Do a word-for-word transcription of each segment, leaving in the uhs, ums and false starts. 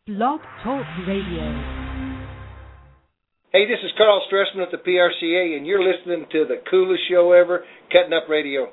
Blog Talk Radio. Hey, this is Carl Stressman at the P R C A, and you're listening to the coolest show ever, Cutting Up Radio.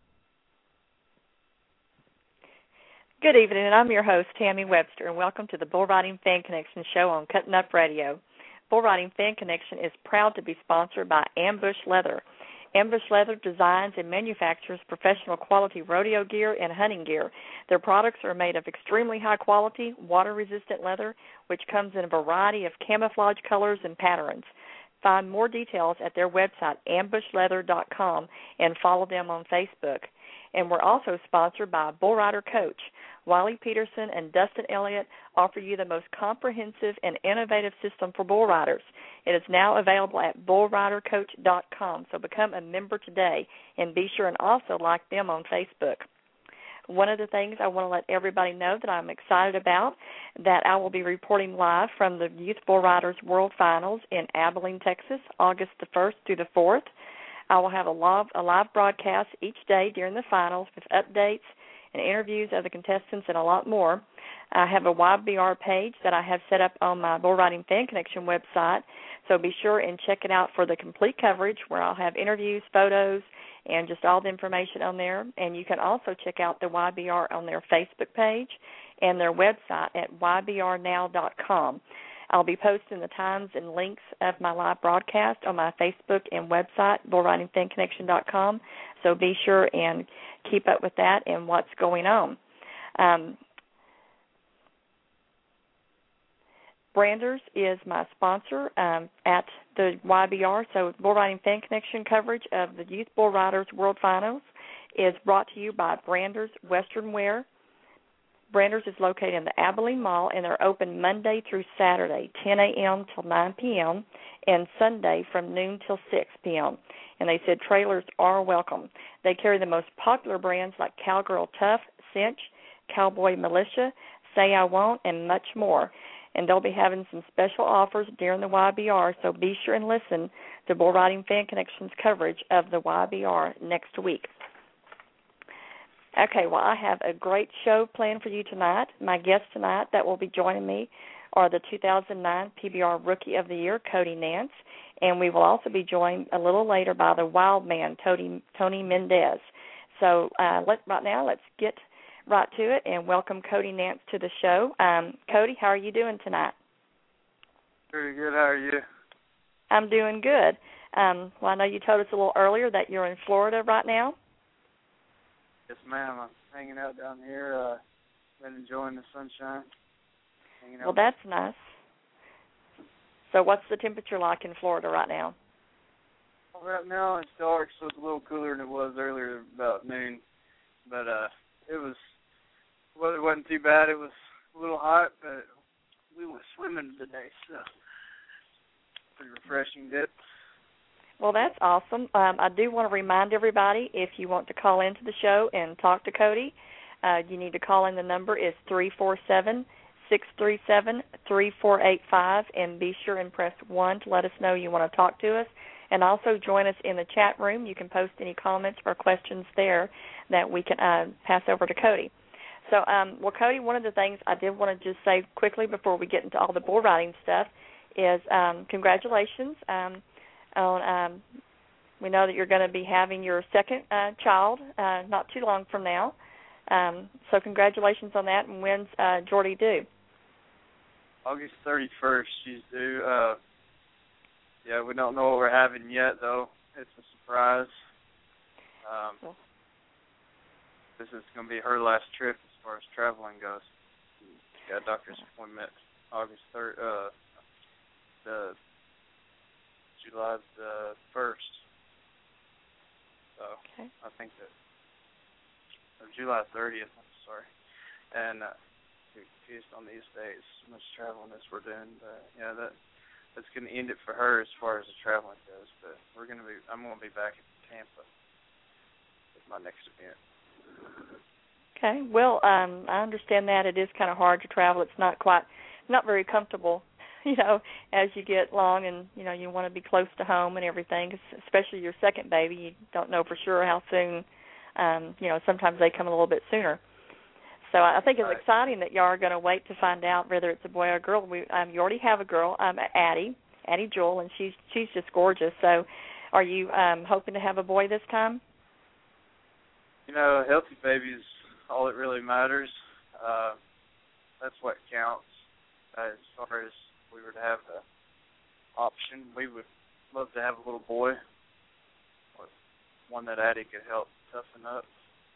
Good evening, and I'm your host, Tammy Webster, and welcome to the Bull Riding Fan Connection show on Cutting Up Radio. Bull Riding Fan Connection is proud to be sponsored by Ambush Leather. Ambush Leather designs and manufactures professional quality rodeo gear and hunting gear. Their products are made of extremely high quality, water-resistant leather, which comes in a variety of camouflage colors and patterns. Find more details at their website, ambush leather dot com, and follow them on Facebook. And we're also sponsored by Bull Rider Coach. Wiley Peterson and Dustin Elliott offer you the most comprehensive and innovative system for bull riders. It is now available at bull rider coach dot com, so become a member today and be sure and also like them on Facebook. One of the things I want to let everybody know that I'm excited about, that I will be reporting live from the Youth Bull Riders World Finals in Abilene, Texas, August the first through the fourth. I will have a live, a live broadcast each day during the finals with updates and interviews of the contestants and a lot more. I have a Y B R page that I have set up on my Bull Riding Fan Connection website, so be sure and check it out for the complete coverage where I'll have interviews, photos, and just all the information on there. And you can also check out the Y B R on their Facebook page and their website at y b r now dot com. I'll be posting the times and links of my live broadcast on my Facebook and website, bull riding fan connection dot com, so be sure and keep up with that and what's going on. Um, Branders is my sponsor um, at the Y B R, so Bull Riding Fan Connection coverage of the Youth Bull Riders World Finals is brought to you by Branders Western Wear. Branders is located in the Abilene Mall, and they're open Monday through Saturday, ten a.m. till nine p.m., and Sunday from noon till six p.m. And they said trailers are welcome. They carry the most popular brands like Cowgirl Tough, Cinch, Cowboy Militia, Say I Won't, and much more. And they'll be having some special offers during the Y B R, so be sure and listen to Bull Riding Fan Connection's coverage of the Y B R next week. Okay, well, I have a great show planned for you tonight. My guests tonight that will be joining me are the two thousand nine P B R Rookie of the Year, Cody Nance, and we will also be joined a little later by the Wild Man, Tony, Tony Mendez. So uh, let, right now, let's get right to it and welcome Cody Nance to the show. Um, Cody, how are you doing tonight? Pretty good. How are you? I'm doing good. Um, well, I know you told us a little earlier that you're in Florida right now. Yes, ma'am. I'm hanging out down here. Uh, been enjoying the sunshine. Hanging out. Well, that's nice. So what's the temperature like in Florida right now? Well, right now it's dark, so it's a little cooler than it was earlier about noon. But uh, it was, the weather wasn't too bad. It was a little hot, but we went swimming today, so pretty refreshing dip. Well, that's awesome. Um, I do want to remind everybody, if you want to call into the show and talk to Cody, uh, you need to call in. The number is three four seven, six three seven, three four eight five, and be sure and press one to let us know you want to talk to us. And also join us in the chat room. You can post any comments or questions there that we can uh, pass over to Cody. So, um, well, Cody, one of the things I did want to just say quickly before we get into all the bull riding stuff is um, congratulations. Um, On, um, we know that you're going to be having your second uh, child uh, not too long from now. Um, so congratulations on that. And when's uh, Jordy due? August thirty-first, she's due. Uh, yeah, we don't know what we're having yet, though. It's a surprise. Um, cool. This is going to be her last trip as far as traveling goes. She got a doctor's appointment August third. Uh, the July the first. So okay. I think that or July thirtieth. I'm sorry, and uh, based on these days, so much traveling as we're doing. But yeah, that that's going to end it for her as far as the traveling goes. But we're going to be. I'm going to be back in Tampa with my next event. Okay. Well, um, I understand that it is kind of hard to travel. It's not quite, not very comfortable. You know, as you get along and, you know, you want to be close to home and everything, especially your second baby. You don't know for sure how soon, um, you know, sometimes they come a little bit sooner. So I think it's Right. exciting that y'all are going to wait to find out whether it's a boy or a girl. We, um, you already have a girl, um, Addie, Addie Jewel, and she's she's just gorgeous. So are you um, hoping to have a boy this time? You know, a healthy baby is all that really matters. Uh, that's what counts. As far as we were to have the option, we would love to have a little boy, or one that Addie could help toughen up.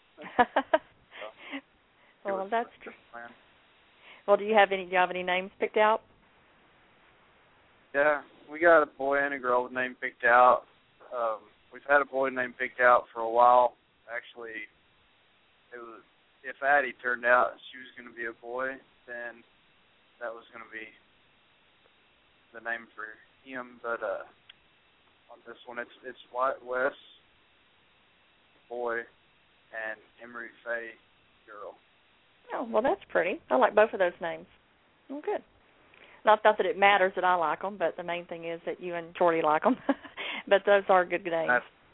So, well, that's true. Well, do you have any? Do you have any names picked out? Yeah, we got a boy and a girl name picked out. Um, we've had a boy name picked out for a while. Actually, it was if Addie turned out she was going to be a boy, then that was going to be the name for him. But uh, on this one, it's it's Wyatt West, boy, and Emery Faye, girl. Oh, well, that's pretty. I like both of those names. Well, good. Not, not that it matters that I like them, but the main thing is that you and Jordy like them. But those are good names.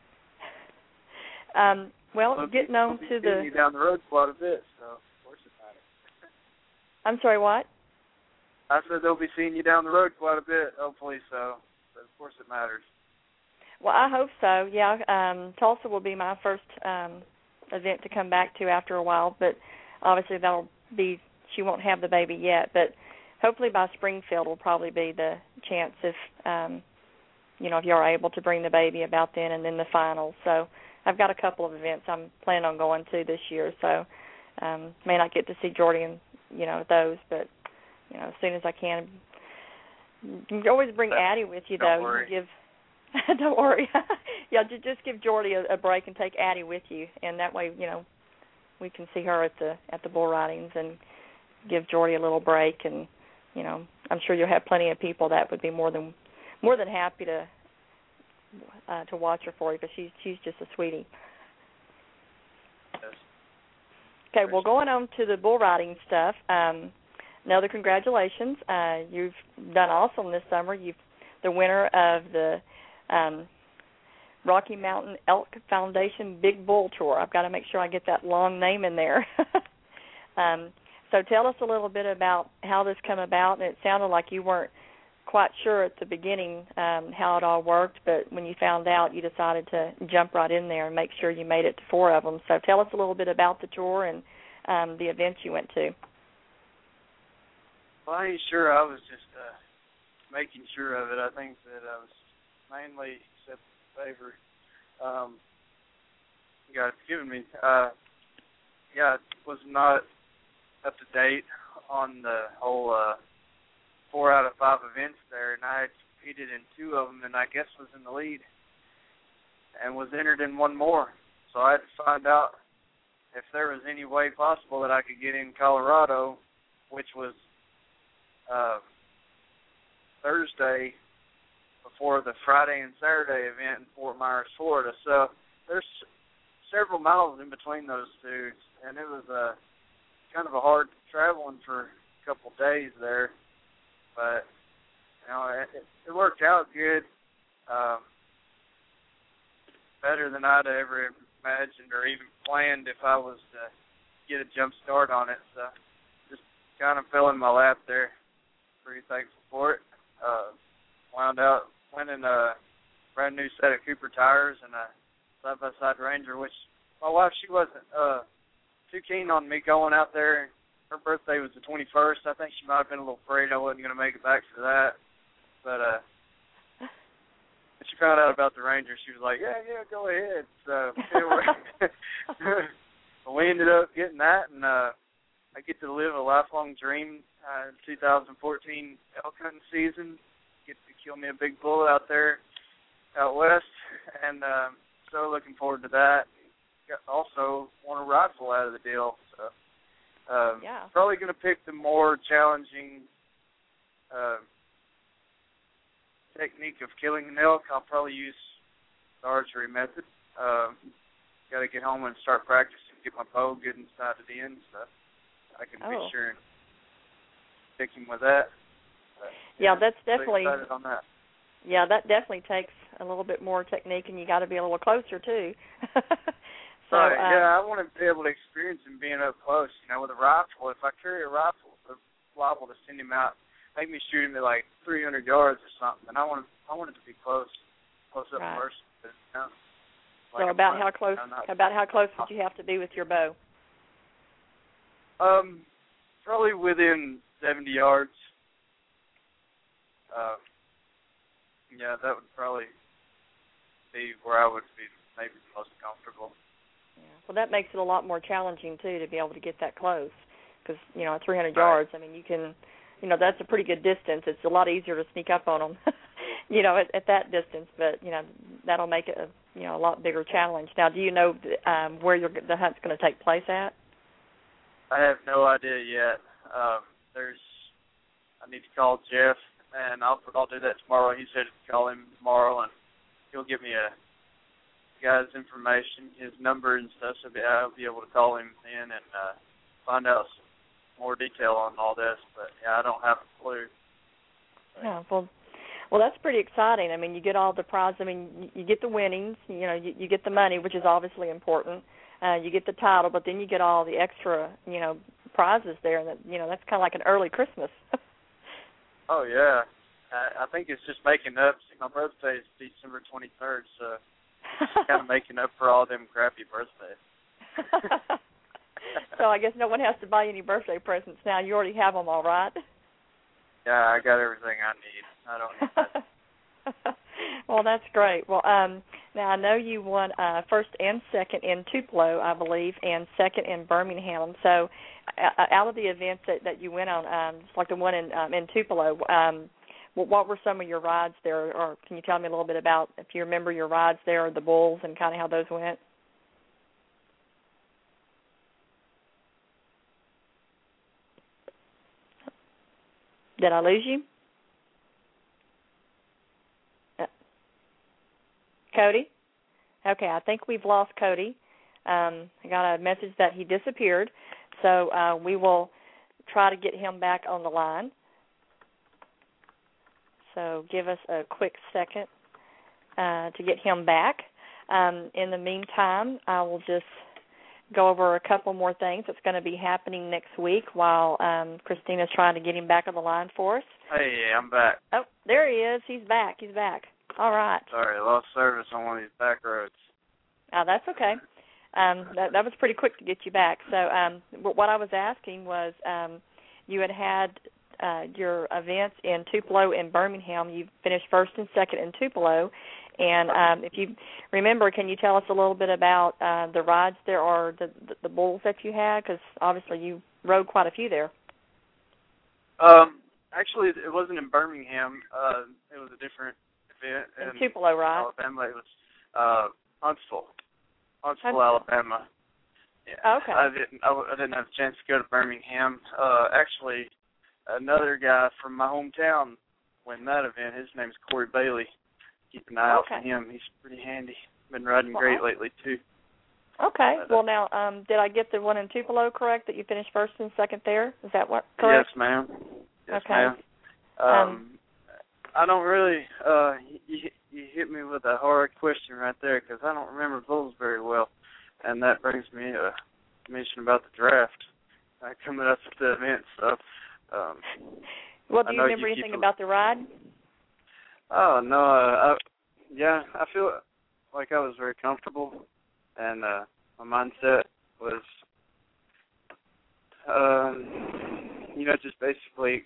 Um, well, well, getting on to the... you down the road quite a bit, so of course it matters. I'm sorry, what? I said they'll be seeing you down the road quite a bit, hopefully, so, so of course it matters. Well, I hope so, yeah. Um, Tulsa will be my first um, event to come back to after a while, but obviously that'll be, she won't have the baby yet, but hopefully by Springfield will probably be the chance if, um, you know, if you're able to bring the baby about then, and then the finals. So I've got a couple of events I'm planning on going to this year, so um, may not get to see Jordy and, you know, those, but, you know, as soon as I can. You can always bring Addie with you, though. Don't worry. You give, don't worry. Yeah, just give Jordy a, a break and take Addie with you, and that way, you know, we can see her at the at the bull ridings and give Jordy a little break, and you know, I'm sure you'll have plenty of people that would be more than more than happy to uh, to watch her for you, because she's she's just a sweetie. Yes. Okay, well, going on to the bull riding stuff. Um, another congratulations. Uh, you've done awesome this summer. You've the winner of the um, Rocky Mountain Elk Foundation Big Bull Tour. I've got to make sure I get that long name in there. um, so tell us a little bit about how this came about. And it sounded like you weren't quite sure at the beginning um, how it all worked, but when you found out, you decided to jump right in there and make sure you made it to four of them. So tell us a little bit about the tour and um, the events you went to. Well, I ain't sure. I was just uh, making sure of it. I think that I was mainly set the favor. Um, God's given me. Uh, yeah, I was not up to date on the whole uh, four out of five events there, and I had competed in two of them, and I guess was in the lead, and was entered in one more. So I had to find out if there was any way possible that I could get in Colorado, which was uh, Thursday before the Friday and Saturday event in Fort Myers, Florida. So there's several miles in between those two, and it was uh, kind of a hard traveling for a couple of days there. But, you know, it, it worked out good, um, better than I'd ever imagined or even planned if I was to get a jump start on it. So just kind of fell in my lap there. Pretty thankful for it. Uh, wound out winning a brand new set of Cooper tires and a side-by-side Ranger, which my wife, she wasn't uh, too keen on me going out there. Her birthday was the twenty-first. I think she might have been a little afraid I wasn't going to make it back for that. But uh, when she found out about the Ranger, she was like, yeah, yeah, go ahead. So anyway, we ended up getting that, and uh, I get to live a lifelong dream uh, in two thousand fourteen elk hunting season. Get to kill me a big bull out there out west, and um, so looking forward to that. Also want a rifle out of the deal, so um, yeah. Probably going to pick the more challenging uh, technique of killing an elk. I'll probably use the archery method. Um, got to get home and start practicing, get my bow good inside the end, so I can oh. be sure and pick him with that. But, yeah, yeah, that's definitely. excited on that. Yeah, that definitely takes a little bit more technique, and you got to be a little closer too. So, right. Um, yeah, I want to be able to experience him being up close. You know, with a rifle. If I carry a rifle, it's liable to send him out, make me shoot him at like three hundred yards or something. And I want, I want it to be close, close up right. first. You know, so like about how month, close? you know, not, about how close would you have to be with your bow? Um, probably within seventy yards. Uh, yeah, that would probably be where I would be maybe most comfortable. Yeah. Well, that makes it a lot more challenging too to be able to get that close, because you know, at three hundred Right. yards, I mean, you can, you know, that's a pretty good distance. It's a lot easier to sneak up on them, you know, at, at that distance. But you know, that'll make it a you know a lot bigger challenge. Now, do you know um, where you're, the hunt's going to take place at? I have no idea yet. Um, there's, I need to call Jeff, and I'll I'll do that tomorrow. He said to call him tomorrow, and he'll give me a guy's information, his number and stuff, so I'll be able to call him in and uh, find out some more detail on all this. But yeah, I don't have a clue. Yeah, well, well, that's pretty exciting. I mean, you get all the prizes. I mean, you, you get the winnings. You know, you, you get the money, which is obviously important. Uh, you get the title, but then you get all the extra, you know, prizes there, and that, you know, that's kind of like an early Christmas. Oh yeah, I, I think it's just making up. See, my birthday is December twenty-third, so it's kind of making up for all them crappy birthdays. So I guess no one has to buy any birthday presents now. You already have them all, right? Yeah, I got everything I need. I don't need that. Well, that's great. Well, um, now I know you won uh, first and second in Tupelo, I believe, and second in Birmingham. So, uh, out of the events that, that you went on, um, just like the one in um, in Tupelo, um, what were some of your rides there? Or can you tell me a little bit about, if you remember your rides there, or the bulls, and kind of how those went? Did I lose you? Cody? Okay, I think we've lost Cody. Um, I got a message that he disappeared, so uh, we will try to get him back on the line. So give us a quick second uh, to get him back. Um, in the meantime, I will just go over a couple more things that's going to be happening next week while um, Christina's trying to get him back on the line for us. Hey, I'm back. Oh, there he is. He's back. He's back. All right. Sorry, I lost service on one of these back roads. Oh, that's okay. Um, that, that was pretty quick to get you back. So um, what I was asking was um, you had had uh, your events in Tupelo and Birmingham. You finished first and second in Tupelo. And um, if you remember, can you tell us a little bit about uh, the rides there or the, the, the bulls that you had? Because obviously you rode quite a few there. Um, actually, it wasn't in Birmingham. Uh, it was a different event in, in Tupelo, right? Alabama. It was uh, Huntsville, Huntsville, Huntsville. Alabama. Yeah. Okay. I didn't. I, I didn't have a chance to go to Birmingham. Uh, actually, another guy from my hometown went that event. His name's Corey Bailey. Keep an eye out Okay. for him. He's pretty handy. Been riding Well, great lately too. Okay. But, uh, well, now, um, did I get the one in Tupelo correct, that you finished first and second there? Is that what correct? Yes, ma'am. Yes, okay. ma'am. Um, um, I don't really. Uh, you, you hit me with a hard question right there because I don't remember bulls very well, and that brings me a mention about the draft uh, coming up at the event. So, um, well, do you I know remember you anything keep about the ride? Oh no, uh, I, yeah, I feel like I was very comfortable, and uh, my mindset was, um, you know, just basically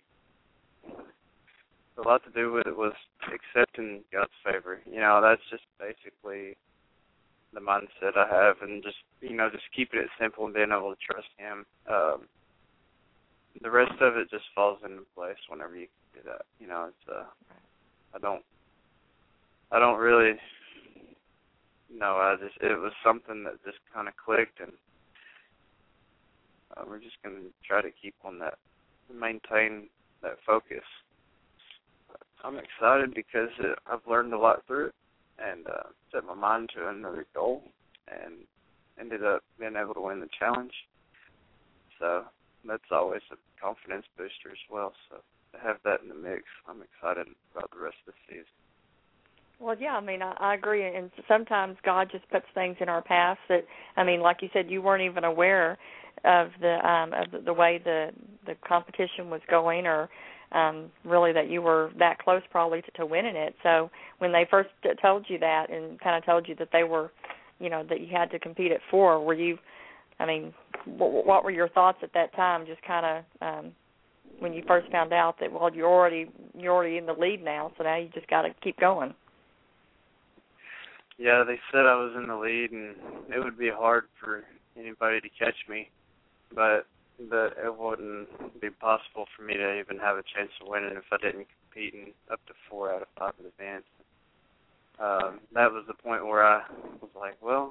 a lot to do with it was accepting God's favor. You know, that's just basically the mindset I have, and just you know, just keeping it simple and being able to trust Him. Um, the rest of it just falls into place whenever you do that. You know, it's uh. I don't, I don't really know. I just, it was something that just kind of clicked, and uh, we're just going to try to keep on that, maintain that focus. I'm excited because it, I've learned a lot through it, and uh, set my mind to another goal, and ended up being able to win the challenge. So that's always a confidence booster as well. So to have that in the mix, I'm excited about the rest of the season. Well, yeah, I mean, I, I agree. And sometimes God just puts things in our past that, I mean, like you said, you weren't even aware of the um, of the, the way the the competition was going, or um, really that you were that close probably to, to winning it. So when they first told you that and kind of told you that they were, you know, that you had to compete at four, were you, I mean, what, what were your thoughts at that time? Just kind of um, when you first found out that, well, you're already you're already in the lead now, so now you just got to keep going. Yeah, they said I was in the lead, and it would be hard for anybody to catch me, but that it wouldn't be possible for me to even have a chance of winning if I didn't compete in up to four out of five events. Um, that was the point where I was like, well,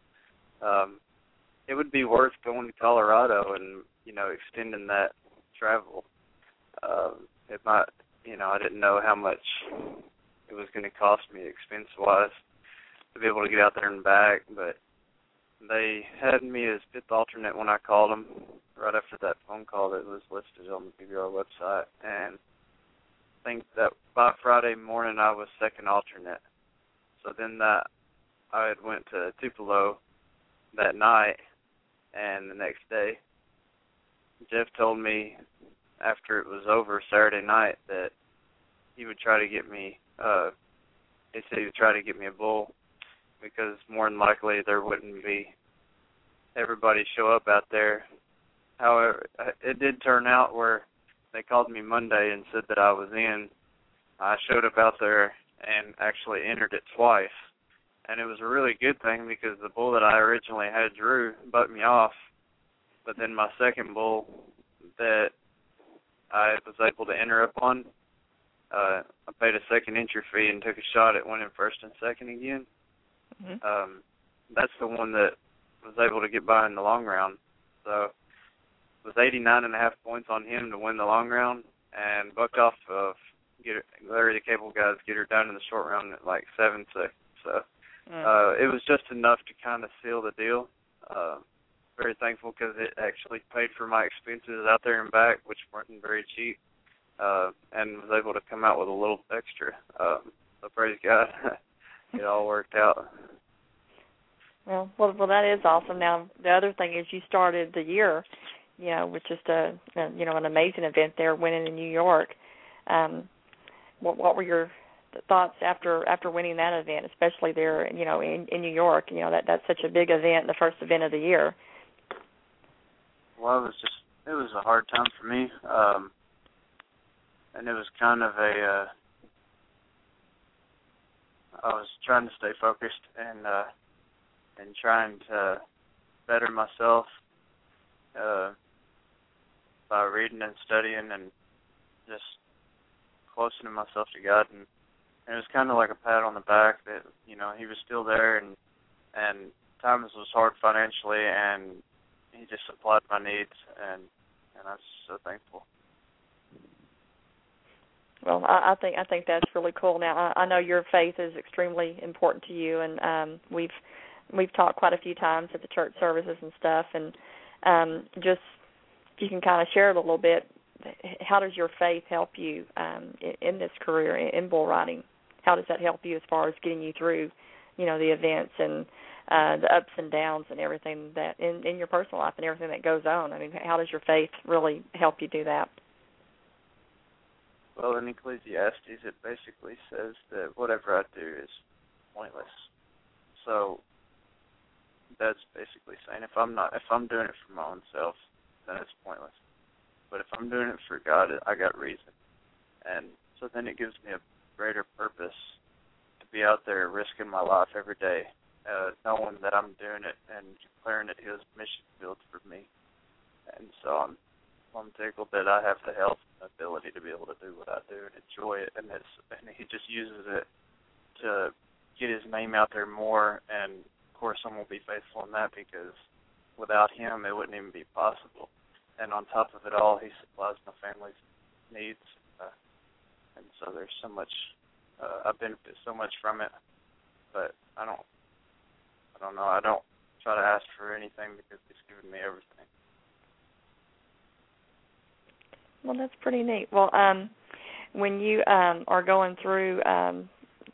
um, it would be worth going to Colorado and, you know, extending that travel. Um, it might, you know, I didn't know how much it was going to cost me expense-wise to be able to get out there and back, but they had me as fifth alternate when I called them right after that phone call that was listed on the B B R website, and I think that by Friday morning I was second alternate. So then that I had went to Tupelo that night, and the next day Jeff told me after it was over Saturday night that he would try to get me, uh, he said he would try to get me a bull, because more than likely there wouldn't be everybody show up out there. However, it did turn out where they called me Monday and said that I was in. I showed up out there and actually entered it twice. And it was a really good thing because the bull that I originally had drew butt me off. But then my second bull that I was able to enter up on, uh, I paid a second entry fee and took a shot at winning first and second again. Mm-hmm. Um, that's the one that was able to get by in the long round. So it was eighty-nine and a half points on him to win the long round, and bucked off of get her, Larry the Cable Guys get her down in the short round at like seven six. So mm. uh, it was just enough to kind of seal the deal. Uh, very thankful because it actually paid for my expenses out there and back, which weren't very cheap, uh, and was able to come out with a little extra. Um, so praise God, it all worked out. Well, well, well, that is awesome. Now, the other thing is you started the year, you know, with just a, a you know, an amazing event there, winning in New York. Um, what, what were your thoughts after after winning that event, especially there, you know, in, in New York? You know, that that's such a big event, the first event of the year. Well, it was just it was a hard time for me, um, and it was kind of a. Uh, I was trying to stay focused and. Uh, and trying to better myself uh, by reading and studying and just closening myself to God. And, and it was kind of like a pat on the back that, you know, he was still there, and and times was hard financially, and he just supplied my needs, and, and I was so thankful. Well, I, I think I think that's really cool. Now, I, I know your faith is extremely important to you, and um, we've We've talked quite a few times at the church services and stuff, and um, just if you can kind of share it a little bit. How does your faith help you um, in, in this career in bull riding? How does that help you as far as getting you through, you know, the events and uh, the ups and downs and everything that in, in your personal life and everything that goes on? I mean, how does your faith really help you do that? Well, in Ecclesiastes, it basically says that whatever I do is pointless. So that's basically saying if I'm not, if I'm doing it for my own self, then it's pointless. But if I'm doing it for God, I got reason. And so then it gives me a greater purpose to be out there risking my life every day, uh, knowing that I'm doing it and declaring it His mission field for me. And so I'm, I'm tickled that I have the health and ability to be able to do what I do and enjoy it. And it's, and He just uses it to get His name out there more. And of course, I'm going to be faithful in that, because without Him, it wouldn't even be possible. And on top of it all, He supplies my family's needs. Uh, and so there's so much, uh, I benefit so much from it. But I don't, I don't know, I don't try to ask for anything because He's given me everything. Well, that's pretty neat. Well, um, when you um, are going through um,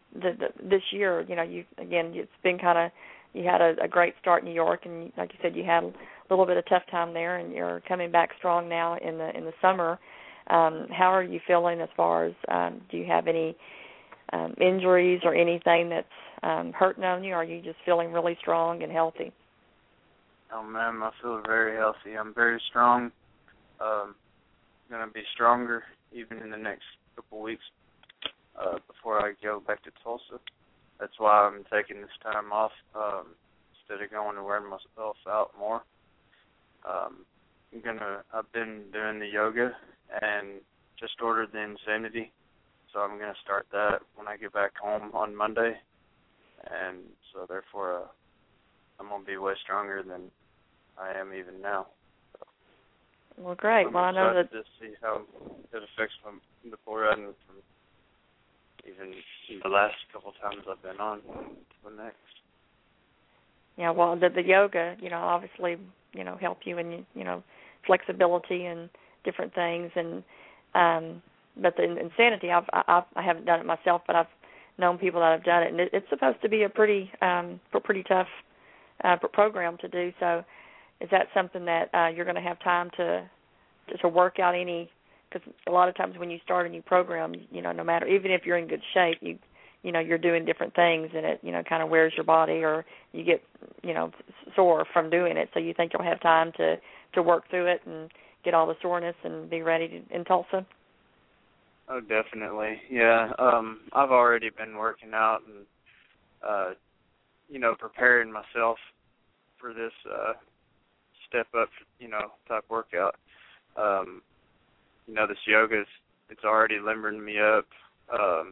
the, the, this year, you know, you again, it's been kind of, you had a, a great start in New York, and like you said, you had a little bit of tough time there, and you're coming back strong now in the in the summer. Um, how are you feeling as far as, um, do you have any um, injuries or anything that's um, hurting on you, or are you just feeling really strong and healthy? Oh, man, I feel very healthy. I'm very strong. Um, going to be stronger even in the next couple weeks uh, before I go back to Tulsa. That's why I'm taking this time off um, instead of going and wearing myself out more. Um, I'm gonna. I've been doing the yoga and just ordered the Insanity, so I'm gonna start that when I get back home on Monday, and so therefore uh, I'm gonna be way stronger than I am even now. So well, great. I'm well, I know that to see how it affects my, the bull riding from even the last couple times I've been on to the next. Yeah, well, the, the yoga, you know, obviously, you know, help you in, you know, flexibility and different things. And um, but the Insanity, I've, I've I haven't done it myself, but I've known people that have done it, and it, it's supposed to be a pretty um, pretty tough uh, program to do. So, is that something that uh, you're going to have time to, to to work out any? Because a lot of times when you start a new program, you know, no matter, even if you're in good shape, you you know, you're doing different things, and it, you know, kind of wears your body, or you get, you know, sore from doing it. So you think you'll have time to, to work through it and get all the soreness and be ready to, in Tulsa? Oh, definitely. Yeah, um, I've already been working out and, uh, you know, preparing myself for this uh, step up, you know, type workout. Um, you know, this yoga, it's already limbering me up. Um,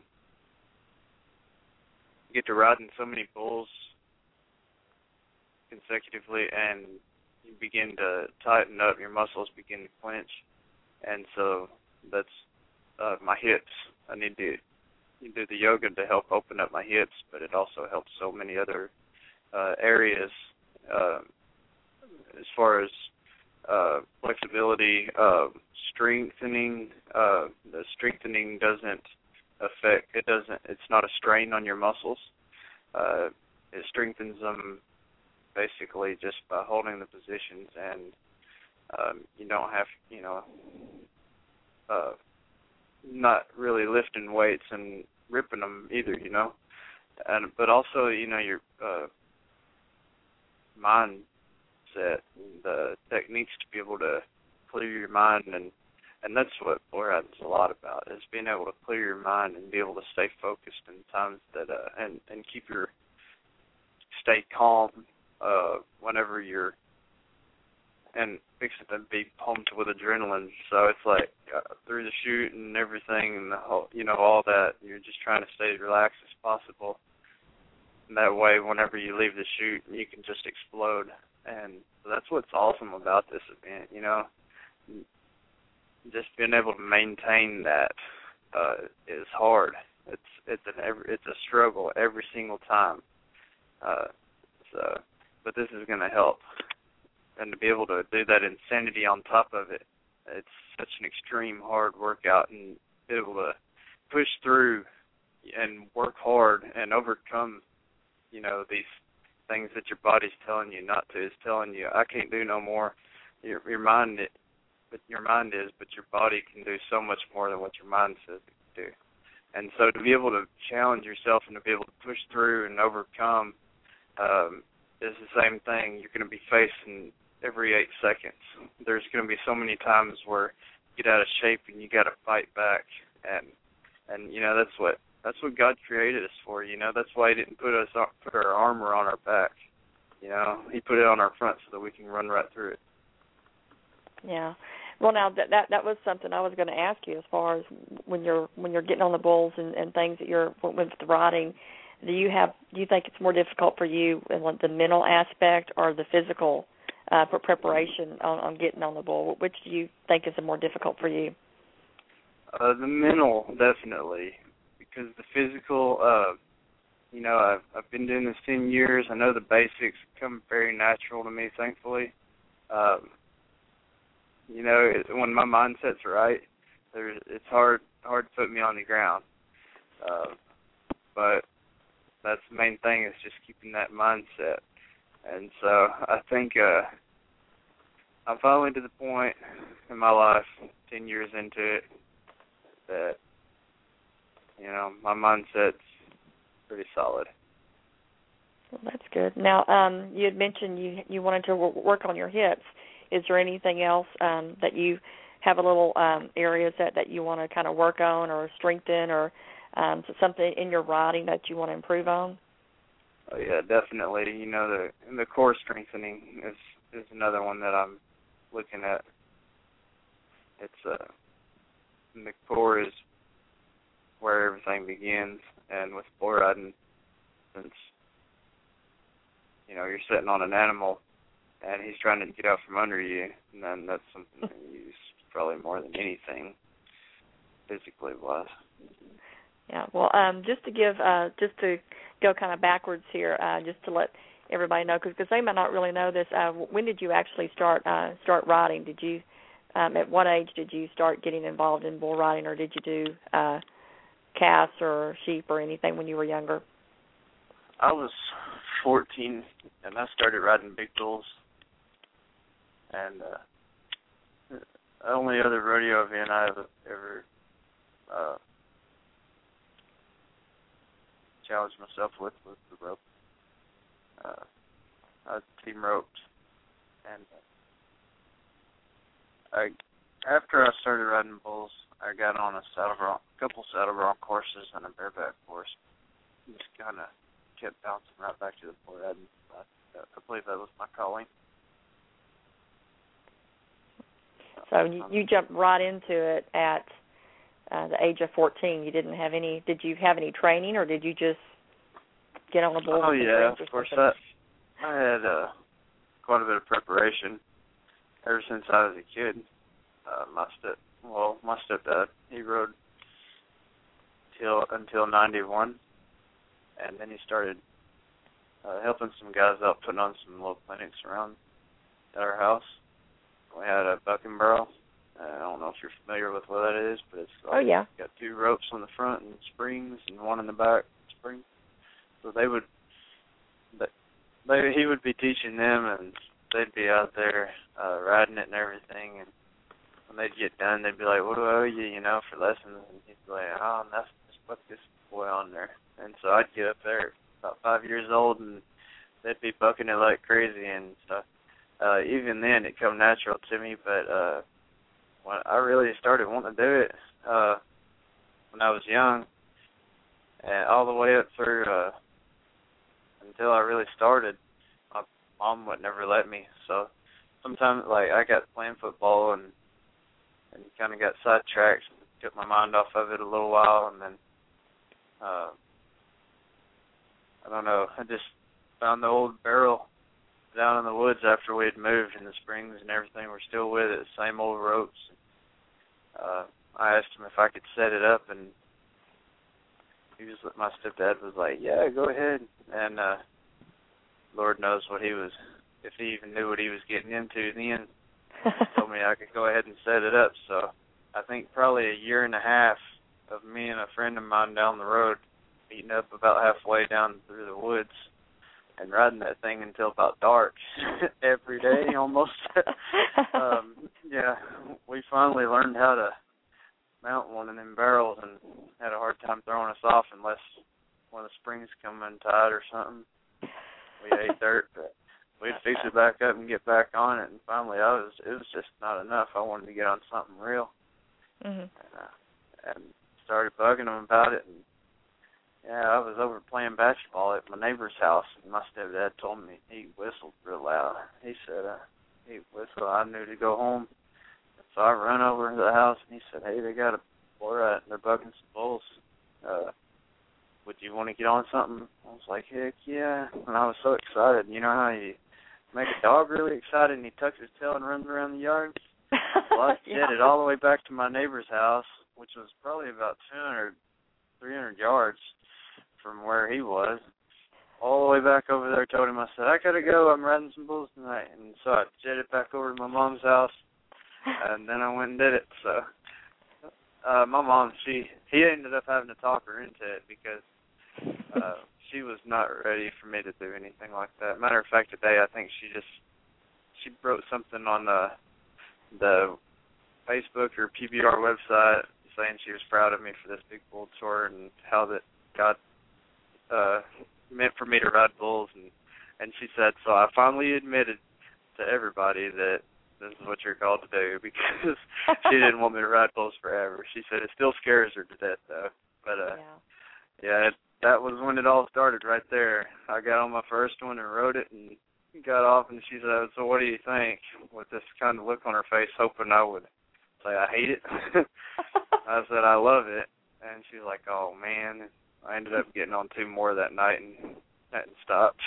you get to riding so many bulls consecutively, and you begin to tighten up, your muscles begin to clench, and so that's uh, my hips. I need to you do the yoga to help open up my hips, but it also helps so many other uh, areas uh, as far as uh, flexibility, uh, strengthening. Uh, the strengthening doesn't affect, it doesn't, it's not a strain on your muscles. Uh, it strengthens them basically just by holding the positions, and um, you don't have, you know, uh, not really lifting weights and ripping them either, you know. And but also, you know, your uh, mindset, the techniques to be able to clear your mind, and and that's what bull riding's a lot about, is being able to clear your mind and be able to stay focused in times that uh, and and keep your stay calm uh, whenever you're and fixing to be pumped with adrenaline. So it's like uh, through the chute and everything, and the whole, you know, all that, you're just trying to stay as relaxed as possible. And that way, whenever you leave the chute, you can just explode. And that's what's awesome about this event, you know. Just being able to maintain that uh, is hard. It's it's an every, it's a struggle every single time. Uh, so, but this is going to help. And to be able to do that Insanity on top of it, it's such an extreme hard workout, and be able to push through and work hard and overcome, you know, these things that your body's telling you not to. It's telling you, I can't do no more. Your, your mind, but your mind is, but your body can do so much more than what your mind says it can do. And so to be able to challenge yourself and to be able to push through and overcome um, is the same thing you're going to be facing every eight seconds. There's going to be so many times where you get out of shape and you got to fight back, and and you know that's what that's what God created us for. You know, that's why He didn't put us put our armor on our back. You know, He put it on our front so that we can run right through it. Yeah. Well, now that that, that was something I was going to ask you, as far as when you're when you're getting on the bulls and, and things that you're with the riding. Do you have do you think it's more difficult for you in the mental aspect or the physical uh, for preparation on, on getting on the bull? Which do you think is the more difficult for you? Uh, the mental, definitely, because the physical, uh, you know, I've, I've been doing this ten years. I know the basics come very natural to me, thankfully. Um, you know, it, when my mindset's right, there's, it's hard hard to put me on the ground. Uh, but that's the main thing is just keeping that mindset. And so I think uh, I'm finally to the point in my life, ten years into it, that, you know, my mindset's pretty solid. Well, that's good. Now, um, you had mentioned you you wanted to w- work on your hips. Is there anything else um, that you have a little um, areas that, that you want to kind of work on or strengthen, or um, something in your riding that you want to improve on? Oh, yeah, definitely. You know, the the core strengthening is, is another one that I'm looking at. It's uh, the core is where everything begins, and with bull riding, since, you know, you're sitting on an animal and he's trying to get out from under you, and then that's something that you use probably more than anything, physically wise. Yeah, well, um, just to give, uh, just to go kind of backwards here, uh, just to let everybody know, because they might not really know this. Uh, when did you actually start uh, start riding? Did you, um, at what age did you start getting involved in bull riding, or did you do uh, calves or sheep or anything when you were younger? I was fourteen, and I started riding big bulls. And uh, the only other rodeo event I've ever uh, challenged myself with was the rope. Uh, I was team roped, and I, after I started riding bulls, I got on a saddle bronc, a couple saddle bronc courses and a bareback course. Just kind of kept bouncing right back to the bull riding. I, I believe that was my calling. So you, you jumped right into it at uh, the age of fourteen. You didn't have any. Did you have any training, or did you just get on a bull? Oh yeah, of course. I, I had uh, quite a bit of preparation ever since I was a kid. Uh, my step, well, my stepdad, he rode till until ninety-one, and then he started uh, helping some guys out, putting on some little clinics around at our house. We had a bucking barrel. Uh, I don't know if you're familiar with what that is, but it's like, oh yeah, got two ropes on the front and springs, and one in the back spring. So they would, they, he would be teaching them, and they'd be out there uh, riding it and everything. And when they'd get done, they'd be like, "What do I owe you, you know, for lessons?" And he'd be like, "Oh, that's just put this boy on there." And so I'd get up there about five years old, and they'd be bucking it like crazy, and so. Uh, even then, it come natural to me, but uh, when I really started wanting to do it uh, when I was young, and all the way up through uh, until I really started, my mom would never let me. So sometimes, like, I got playing football and and kind of got sidetracked, and took my mind off of it a little while, and then uh, I don't know, I just found the old barrel down in the woods after we had moved, and the springs and everything were still with it, the same old ropes. Uh, I asked him if I could set it up, and he was, my stepdad was like, "Yeah, go ahead." And uh, Lord knows what he was, if he even knew what he was getting into then. He told me I could go ahead and set it up. So I think probably a year and a half of me and a friend of mine down the road, meeting up about halfway down through the woods, and riding that thing until about dark every day almost. um, yeah, we finally learned how to mount one of them barrels, and had a hard time throwing us off unless one of the springs come untied or something. We ate dirt, but we'd fix it back up and get back on it, and finally I was, it was just not enough. I wanted to get on something real. Mm-hmm. And, uh, and started bugging them about it, and yeah, I was over playing basketball at my neighbor's house, and my stepdad told me, he whistled real loud. He said, uh, he whistled, I knew to go home. So I run over to the house, and he said, "Hey, they got a boy right, and they're bucking some bulls. Uh, would you want to get on something?" I was like, "Heck yeah." And I was so excited. You know how you make a dog really excited, and he tucks his tail and runs around the yard? Well, I yeah. jetted all the way back to my neighbor's house, which was probably about two hundred, three hundred yards from where he was, all the way back over there. Told him, I said, "I gotta go, I'm riding some bulls tonight." And so I jetted back over to my mom's house, and then I went and did it. So uh, my mom, she he ended up having to talk her into it, because uh, she was not ready for me to do anything like that. Matter of fact, today I think she just she wrote something on the the Facebook or P B R website saying she was proud of me for this big bull tour and how that God uh, meant for me to ride bulls. And, and she said, so I finally admitted to everybody that this is what you're called to do, because she didn't want me to ride bulls forever. She said it still scares her to death, though. But, uh, yeah, yeah it, that was when it all started right there. I got on my first one and rode it and got off, and she said, so what do you think? With this kind of look on her face, hoping I would say I hate it. I said I love it, and she was like, oh, man. I ended up getting on two more that night, and that stopped.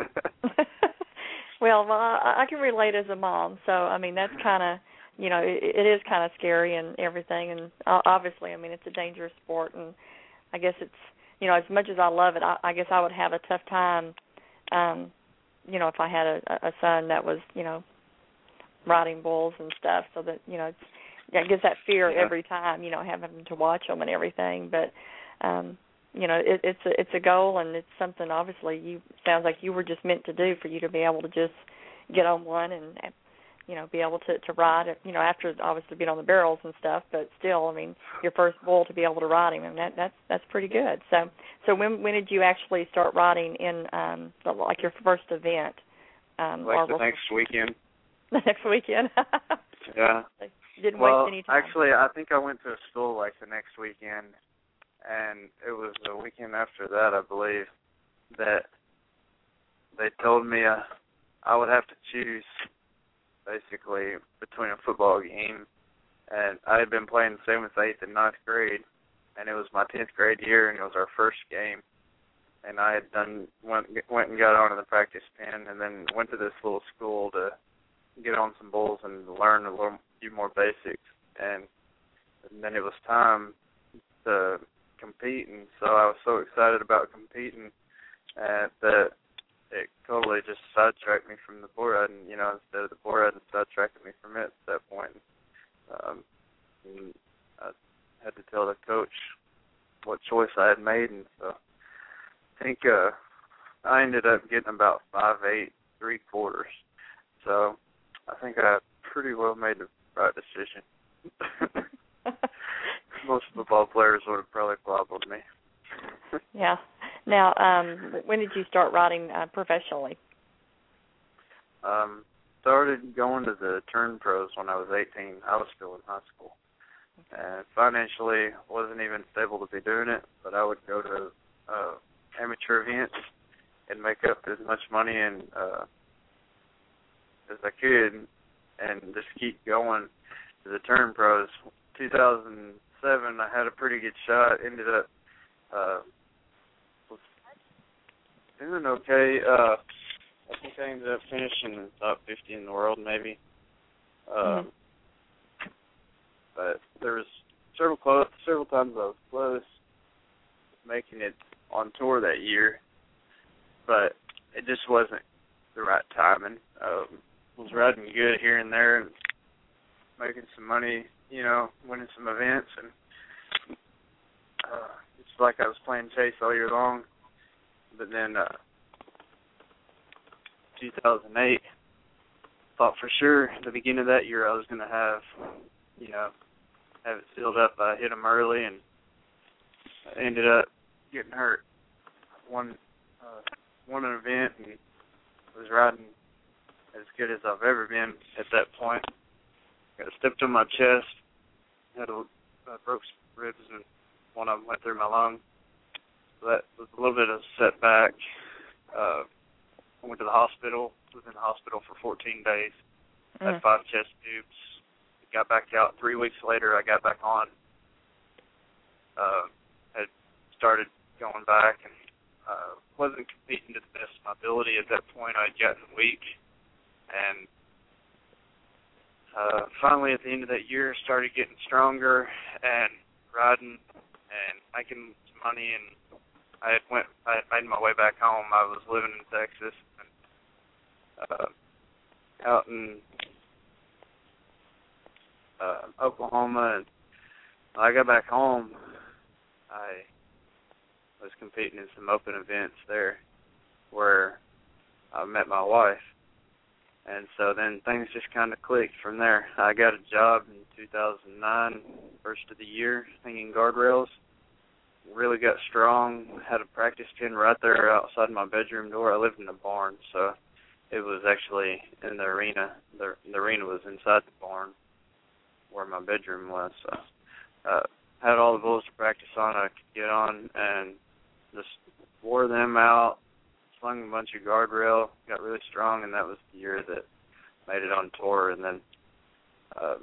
Well, well, I, I can relate as a mom, so, I mean, that's kind of, you know, it, it is kind of scary and everything, and obviously, I mean, it's a dangerous sport, and I guess it's, you know, as much as I love it, I, I guess I would have a tough time, um, you know, if I had a, a son that was, you know, riding bulls and stuff, so that, you know, it's, I guess that fear yeah. every time, you know, having to watch them and everything, but, um, you know, it, it's a it's a goal, and it's something obviously you sounds like you were just meant to do, for you to be able to just get on one and, you know, be able to, to ride it, you know, after obviously being on the barrels and stuff, but still, I mean, your first bull, to be able to ride him, and that that's that's pretty good. So so when when did you actually start riding in um the, like your first event? Um, like or the next weekend. The next weekend. Yeah. You didn't well, waste any time. Actually, I think I went to a school like the next weekend. And it was the weekend after that, I believe, that they told me uh, I would have to choose, basically, between a football game. And I had been playing seventh, eighth, and ninth grade, and it was my tenth grade year, and it was our first game. And I had done went went and got onto the practice pen, and then went to this little school to get on some bulls and learn a little few more basics. And, and then it was time to compete, and so I was so excited about competing uh, that it totally just sidetracked me from the bull riding. You know, instead of the bull riding, sidetracked me from it at that point. Um, and I had to tell the coach what choice I had made, and so I think uh, I ended up getting about five eight, three quarters. So I think I pretty well made the right decision. Most football players would have probably clobbered me. Yeah. Now, um, when did you start riding uh, professionally? Um, started going to the Turn Pros when I was eighteen. I was still in high school. And financially, wasn't even stable to be doing it, but I would go to uh, amateur events and make up as much money and uh, as I could, and just keep going to the Turn Pros. two thousand seven, I had a pretty good shot. Ended up uh, was doing okay. Uh, I think I ended up finishing top fifty in the world, maybe. Um, mm-hmm. But there was several close, several times I was close making it on tour that year, but it just wasn't the right timing. Um, was riding good here and there and making some money, you know, winning some events, and uh, it's like I was playing chase all year long. But then uh, two thousand eight, thought for sure at the beginning of that year I was going to have, you know, have it sealed up. I hit them early and I ended up getting hurt. Won, uh, won an event and was riding as good as I've ever been at that point. Got stepped on my chest, had a, uh, broke some ribs, and one of them went through my lung. So that was a little bit of a setback. Uh, I went to the hospital, was in the hospital for fourteen days, mm. had five chest tubes, got back out. Three weeks later, I got back on. Uh, had started going back and uh, wasn't competing to the best of my ability at that point. I had gotten weak. And uh, finally, at the end of that year, started getting stronger and riding and making some money. And I had went, I had made my way back home. I was living in Texas and uh, out in uh, Oklahoma. And when I got back home, I was competing in some open events there where I met my wife. And so then things just kind of clicked from there. I got a job in two thousand nine, first of the year, hanging guardrails. Really got strong, had a practice pen right there outside my bedroom door. I lived in a barn, so it was actually in the arena. The, the arena was inside the barn where my bedroom was. So uh, had all the bulls to practice on I could get on and just wore them out, slung a bunch of guardrail, got really strong, and that was the year that made it on tour. And then, um,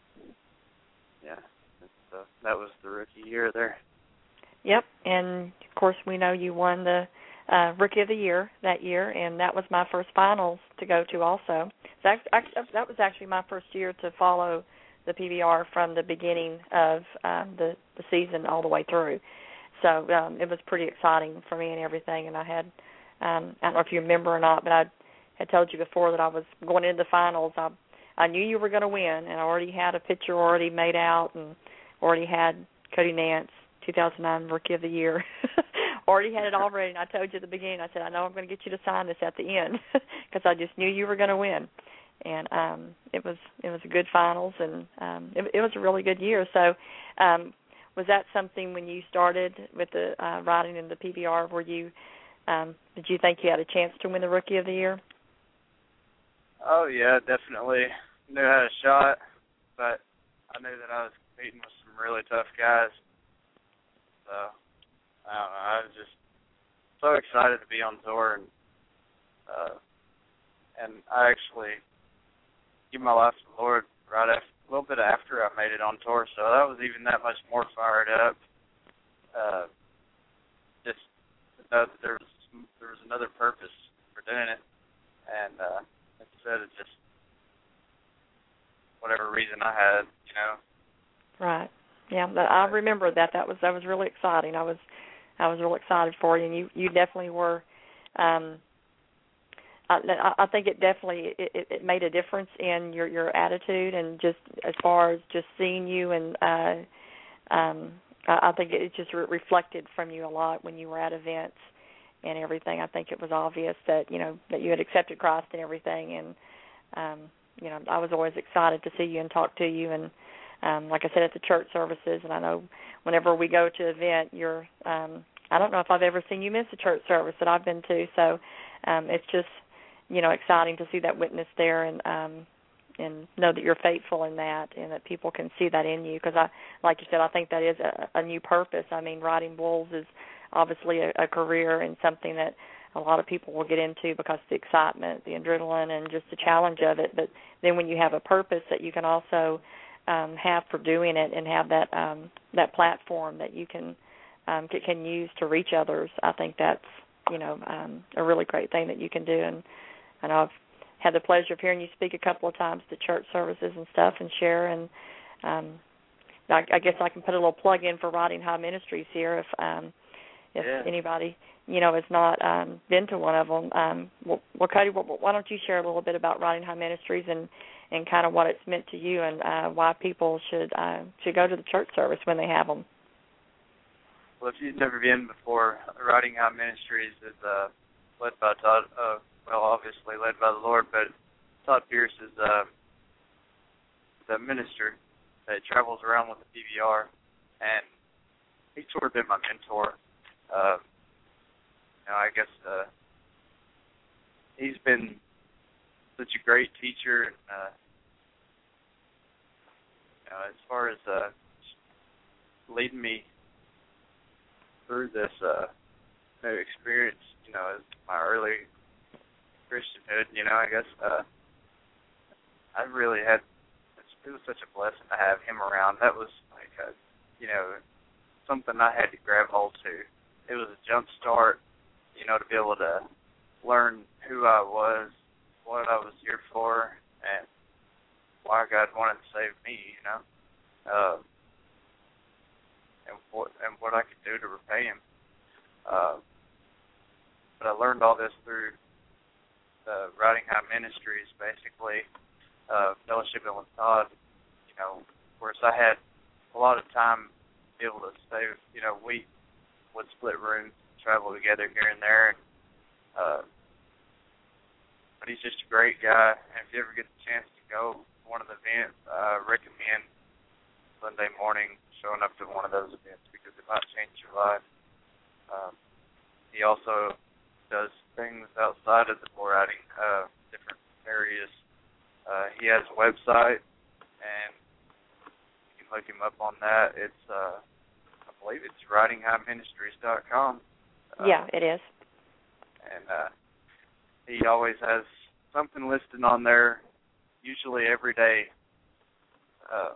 yeah, so that was the rookie year there. Yep, and of course we know you won the uh, Rookie of the Year that year, and that was my first finals to go to also. That, that was actually my first year to follow the P B R from the beginning of um, the, the season all the way through. So um, it was pretty exciting for me and everything, and I had, um, I don't know if you remember or not, but I had told you before that I was going into the finals. I, I knew you were going to win, and I already had a picture already made out and already had Cody Nance, two thousand nine Rookie of the Year. Already had it all ready, and I told you at the beginning, I said, I know I'm going to get you to sign this at the end because I just knew you were going to win. And um, it was it was a good finals, and um, it, it was a really good year. So um, was that something when you started with the uh, riding in the P B R, were you, um, did you think you had a chance to win the Rookie of the Year? Oh, yeah, definitely knew I had a shot, but I knew that I was competing with some really tough guys. So, I don't know, I was just so excited to be on tour, and uh, and I actually gave my life to the Lord right after, a little bit after I made it on tour, so that was even that much more fired up. Uh, just to know that there was, there was another purpose for doing it, and uh, instead of just whatever reason I had, you know. Right. Yeah, but I remember that. That was that was really exciting. I was I was real excited for you, and you, you definitely were. Um, I, I think it definitely it, it made a difference in your, your attitude, and just as far as just seeing you, and uh, um, I, I think it just re- reflected from you a lot when you were at events and everything. I think it was obvious that you know that you had accepted Christ and everything, and um, you know I was always excited to see you and talk to you, and um, like I said, at the church services, and I know whenever we go to an event, you're um, I don't know if I've ever seen you miss a church service that I've been to, so um, it's just you know, exciting to see that witness there, and um, and know that you're faithful in that, and that people can see that in you. Because I, like you said, I think that is a, a new purpose. I mean, riding bulls is obviously a, a career and something that a lot of people will get into because of the excitement, the adrenaline, and just the challenge of it. But then when you have a purpose that you can also um, have for doing it, and have that um, that platform that you can um, can use to reach others, I think that's you know um, a really great thing that you can do. And I know I've had the pleasure of hearing you speak a couple of times to church services and stuff and share. And um, I, I guess I can put a little plug in for Riding High Ministries here if um, if yeah. anybody, you know, has not um, been to one of them. Um, well, well, Cody, why don't you share a little bit about Riding High Ministries and, and kind of what it's meant to you, and uh, why people should uh, should go to the church service when they have them? Well, if you've never been before, Riding High Ministries is uh, led by Todd. Uh, Well, obviously led by the Lord, but Todd Pierce is uh, the minister that travels around with the P B R, and he's sort of been my mentor. Uh, you know, I guess uh, he's been such a great teacher. Uh, you know, as far as uh, leading me through this uh, new experience, you know, as my early Christianhood, you know, I guess uh, I really had, it was such a blessing to have him around. That was like, a, you know, something I had to grab hold to. It was a jump start, you know, to be able to learn who I was, what I was here for, and why God wanted to save me, you know, uh, and what and what I could do to repay him. Uh, but I learned all this through Uh, Riding High Ministries, basically, uh, fellowshipping with Todd. You know, of course, I had a lot of time to be able to stay. You know, we would split rooms, travel together here and there. Uh, but he's just a great guy. And if you ever get the chance to go to one of the events, I uh, recommend Sunday morning showing up to one of those events because it might change your life. Um, he also does things outside of the bull riding, uh, different areas. Uh, he has a website, and you can look him up on that. It's, uh, I believe it's riding high ministries dot com. Uh, yeah, it is. And uh, he always has something listed on there, usually every day, uh,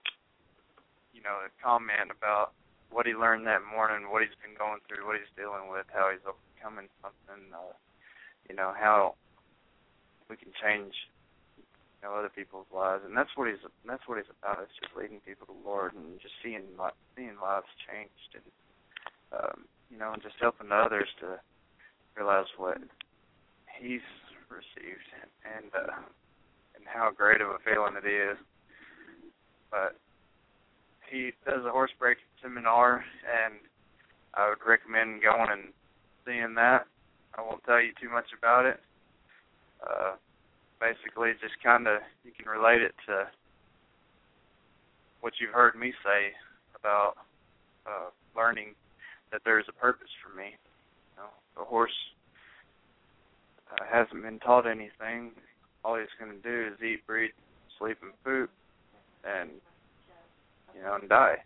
you know, a comment about what he learned that morning, what he's been going through, what he's dealing with, how he's overcoming something, uh, you know, how we can change, you know, other people's lives. And that's what he's that's what he's about. It's just leading people to the Lord and just seeing seeing lives changed, and um, you know, and just helping others to realize what he's received and uh, and how great of a feeling it is. But he does a horse breaking seminar, and I would recommend going and seeing that. I won't tell you too much about it. Uh, basically, just kind of, you can relate it to what you've heard me say about uh, learning that there's a purpose for me. You know, the horse uh, hasn't been taught anything. All he's going to do is eat, breathe, sleep, and poop, and, you know, and die.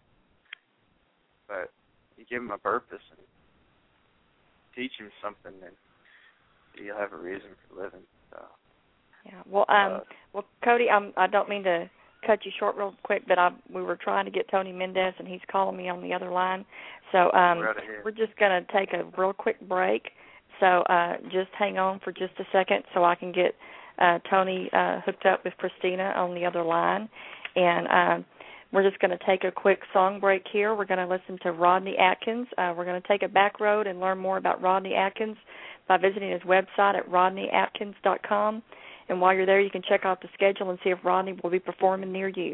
But you give him a purpose and teach him something, and you'll have a reason for living. So. Yeah. Well, um, uh, well, Cody, I'm, I don't mean to cut you short real quick, but I, we were trying to get Tony Mendez, and he's calling me on the other line. So um, right we're just going to take a real quick break. So uh, just hang on for just a second so I can get uh, Tony uh, hooked up with Christina on the other line. And uh, we're just going to take a quick song break here. We're going to listen to Rodney Atkins. Uh, we're going to take a back road and learn more about Rodney Atkins by visiting his website at rodney atkins dot com. And while you're there, you can check out the schedule and see if Rodney will be performing near you.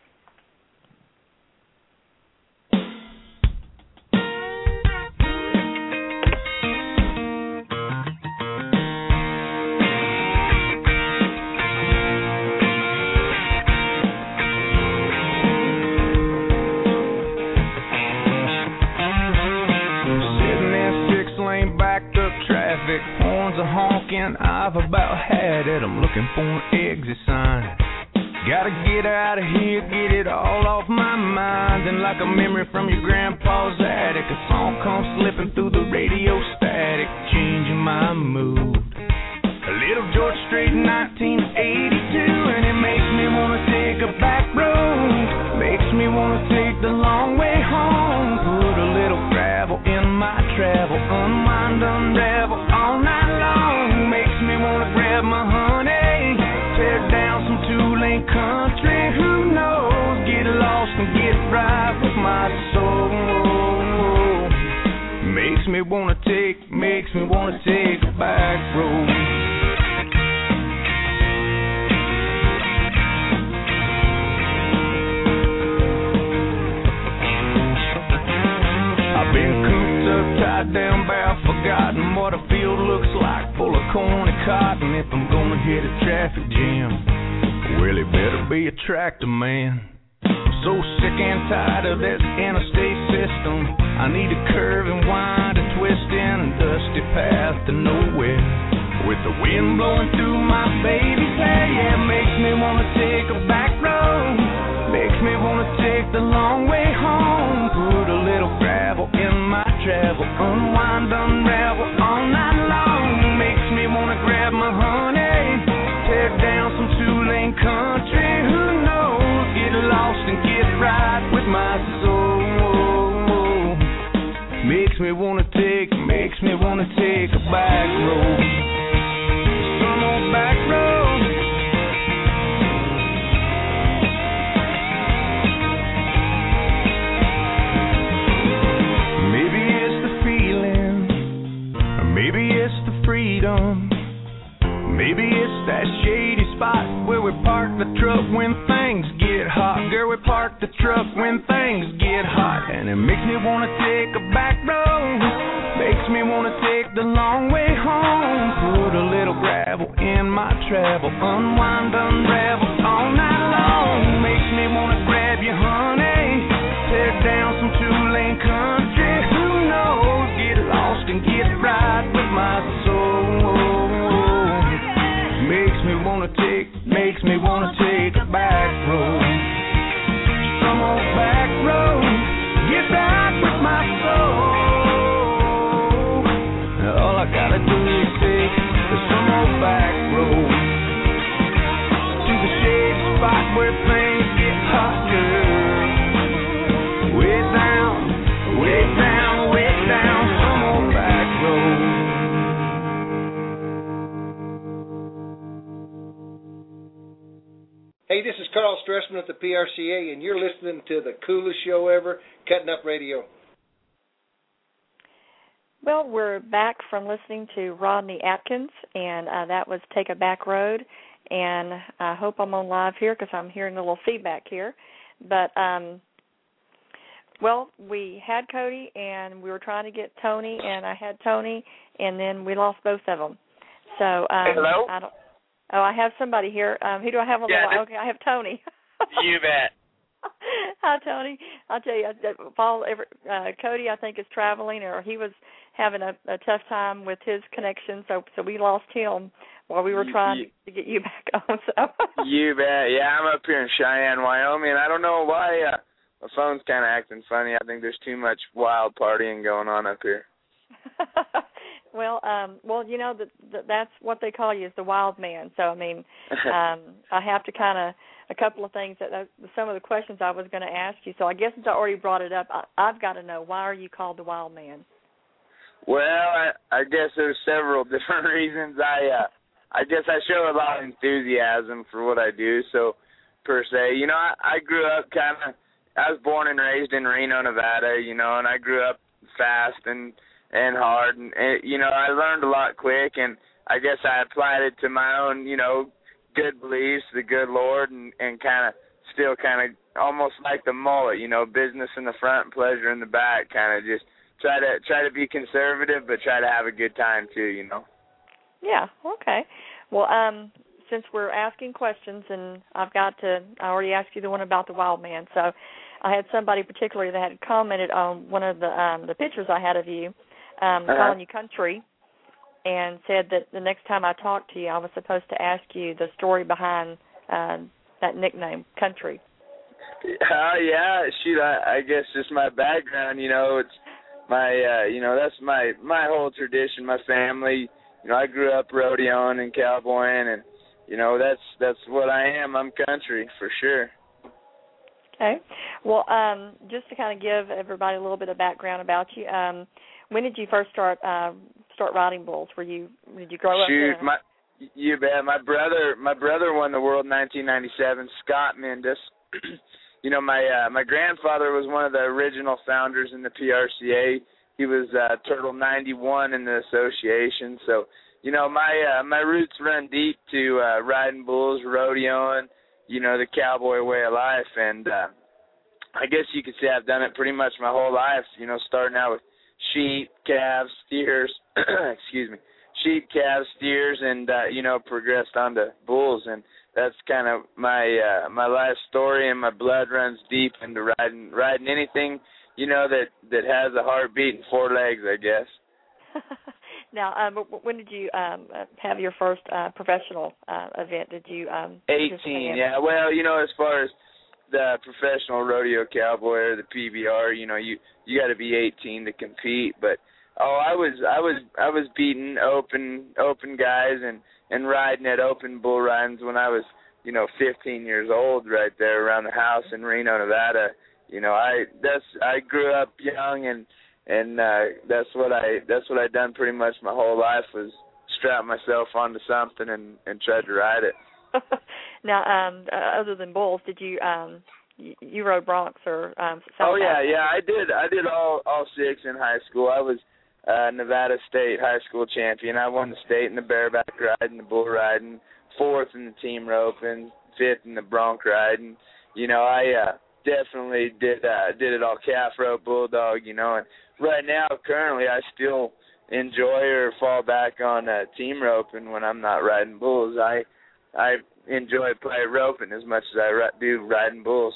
Horns are honking, I've about had it. I'm looking for an exit sign. Gotta get out of here, get it all off my mind. And like a memory from your grandpa's attic, a song comes slipping through the radio static, changing my mood. A little George Strait, nineteen eighty-two, and it makes me wanna take a back road. Makes me wanna take the long way home. Put a little gravel in my travel, unwind, unravel all night long. Makes me wanna grab my honey, tear down some two-lane country. Who knows? Get lost and get right with my soul. Makes me wanna take, makes me wanna take a back road. I've been cooped up, tied down, bound, forgotten what a field looks like, full of corn and cotton. If I'm gonna hit a traffic jam, well, it better be a tractor man. I'm so sick and tired of this interstate system. I need a curve and wind, a twist in a dusty path to nowhere, with the wind blowing through my baby's hair. Yeah, it makes me wanna take a back road, makes me wanna take the long way home. Put a little gravel in my travel, unwind, unravel all night long. Makes me wanna grab my honey, tear down some two-lane country. Who knows? Get lost and get right with my soul. Makes me wanna take, makes me wanna take a back road, some old back road. Maybe it's the feeling, or maybe it's the freedom. Maybe it's that shady spot where we park the truck when things get hot. Girl, we park the truck when things get hot, and it makes me wanna take a back road, makes me wanna take the long way home. Put a little gravel in my travel, unwind, unravel all night long. Makes me wanna grab you, honey, tear down some two-lane country. Who knows, get lost and get right with my soul. Makes me wanna take, makes me wanna take a back road. Some old back road, get back with my soul. All I gotta do is take some old back road to the shade spot where things get hot, girl. Way down, way down, way down, some old back road. Hey, this is Carl Stressman at the P R C A, and you're listening to the coolest show ever, Cutting Up Radio. Well, we're back from listening to Rodney Atkins, and uh, that was Take a Back Road. And I hope I'm on live here because I'm hearing a little feedback here. But, um, well, we had Cody, and we were trying to get Tony, and I had Tony, and then we lost both of them. So, um, hello? I don't. Oh, I have somebody here. Um, who do I have on yeah, the line? Okay, I have Tony. You bet. Hi, Tony. I'll tell you, Paul, uh, Cody, I think, is traveling, or he was having a, a tough time with his connection, so so we lost him while we were trying you, to get you back on. So. You bet. Yeah, I'm up here in Cheyenne, Wyoming. I don't know why uh, my phone's kind of acting funny. I think there's too much wild partying going on up here. Well, um, well, you know that that's what they call you, is the wild man. So I mean, um, I have to kind of a couple of things that uh, some of the questions I was going to ask you. So I guess since I already brought it up, I, I've got to know, why are you called the wild man? Well, I, I guess there's several different reasons. I uh, I guess I show a lot of enthusiasm for what I do. So per se, you know, I, I grew up kind of. I was born and raised in Reno, Nevada. You know, and I grew up fast and. and hard, and, and, you know, I learned a lot quick, and I guess I applied it to my own, you know, good beliefs, the good Lord, and, and kind of still kind of almost like the mullet, you know, business in the front, pleasure in the back, kind of just try to try to be conservative, but try to have a good time too, you know. Yeah, okay. Well, um, since we're asking questions, and I've got to, I already asked you the one about the wild man, so I had somebody particularly that had commented on one of the um, the pictures I had of you, Um, uh-huh. calling you country, and said that the next time I talked to you, I was supposed to ask you the story behind uh, that nickname, country. Oh, uh, yeah, shoot, I, I guess just my background, you know, it's my, uh, you know, that's my, my whole tradition, my family. You know, I grew up rodeoing and cowboying, and, you know, that's that's what I am. I'm country, for sure. Okay. Well, um, just to kind of give everybody a little bit of background about you, um, when did you first start uh, start riding bulls? Were you did you grow up? Shoot, in a... my you bet. My brother my brother won the world in nineteen ninety-seven. Scott Mendes. You know, my uh, my grandfather was one of the original founders in the P R C A. He was uh, Turtle ninety-one in the association. So, you know, my uh, my roots run deep to uh, riding bulls, rodeoing. You know, the cowboy way of life, and uh, I guess you could say I've done it pretty much my whole life. You know, starting out with sheep, calves, steers, excuse me, sheep, calves, steers, and, uh, you know, progressed on to bulls. And that's kind of my uh, my life story, and my blood runs deep into riding riding anything, you know, that, that has a heartbeat and four legs, I guess. Now, um, when did you um, have your first uh, professional uh, event? Did you um, eighteen, yeah. Well, you know, as far as the professional rodeo cowboy or the P B R, you know, you you got to be eighteen to compete. But oh, I was I was I was beating open open guys and and riding at open bull ridings when I was, you know, fifteen years old, right there around the house in Reno, Nevada. You know, I that's I grew up young, and and uh, that's what I that's what I done pretty much my whole life, was strap myself onto something and and tried to ride it. Now, um, uh, other than bulls, did you um, you, you rode broncs or? Um, oh yeah, yeah, I did. I did all all six in high school. I was uh, Nevada State high school champion. I won the state in the bareback riding, the bull riding, fourth in the team roping, fifth in the bronc riding. You know, I uh, definitely did uh, did it all calf rope, bulldog, you know. And right now, currently, I still enjoy or fall back on uh, team roping when I'm not riding bulls. I I enjoy playing roping as much as I ri- do riding bulls.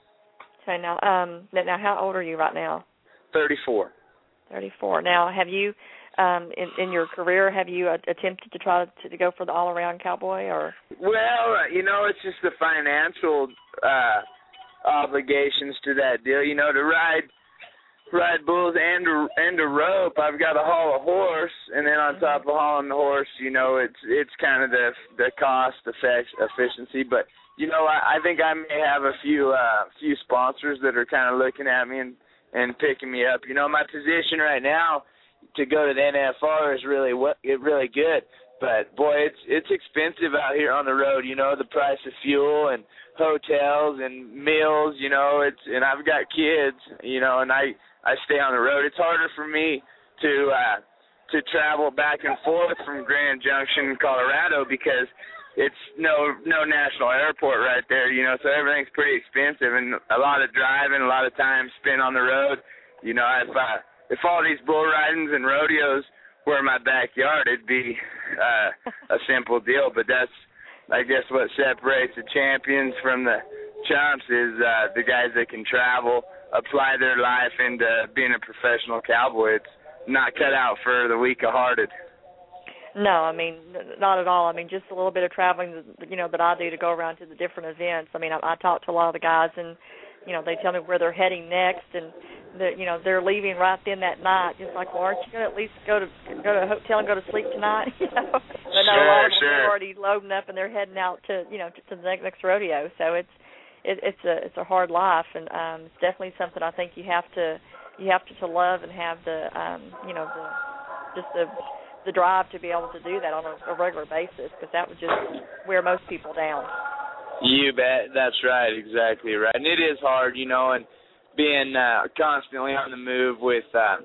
So now, um, now, how old are you right now? thirty-four. thirty-four. Now, have you, um, in, in your career, have you uh, attempted to try to, to go for the all-around cowboy, or? Well, you know, it's just the financial uh, obligations to that deal. You know, to ride ride bulls and to, and to rope, I've got to haul a horse, and then on top of hauling the horse, you know, it's it's kind of the the cost effect efficiency, but. You know, I, I think I may have a few uh, few sponsors that are kind of looking at me and, and picking me up. You know, my position right now to go to the N F R is really really good, but boy, it's it's expensive out here on the road. You know, the price of fuel and hotels and meals. You know, it's and I've got kids. You know, and I I stay on the road. It's harder for me to uh, to travel back and forth from Grand Junction, Colorado, because it's no no national airport right there, you know, so everything's pretty expensive and a lot of driving, a lot of time spent on the road. You know, if uh, if all these bull ridings and rodeos were in my backyard, it'd be uh, a simple deal. But that's, I guess, what separates the champions from the chumps is uh, the guys that can travel, apply their life into being a professional cowboy. It's not cut out for the weak-hearted. No, I mean, not at all. I mean, just a little bit of traveling, you know, that I do to go around to the different events. I mean, I, I talk to a lot of the guys, and, you know, they tell me where they're heading next, and, the, you know, they're leaving right then that night. Just like, well, aren't you going to at least go to go to a hotel and go to sleep tonight? You know, but no, sure, a lot of them sure. are already loading up, and they're heading out to, you know, to, to the next, next rodeo. So it's it, it's a it's a hard life, and um, it's definitely something I think you have to you have to, to love and have the, um, you know, the just the the drive to be able to do that on a, a regular basis, because that would just wear most people down. You bet. That's right. Exactly right. And it is hard, you know, and being uh, constantly on the move with, uh,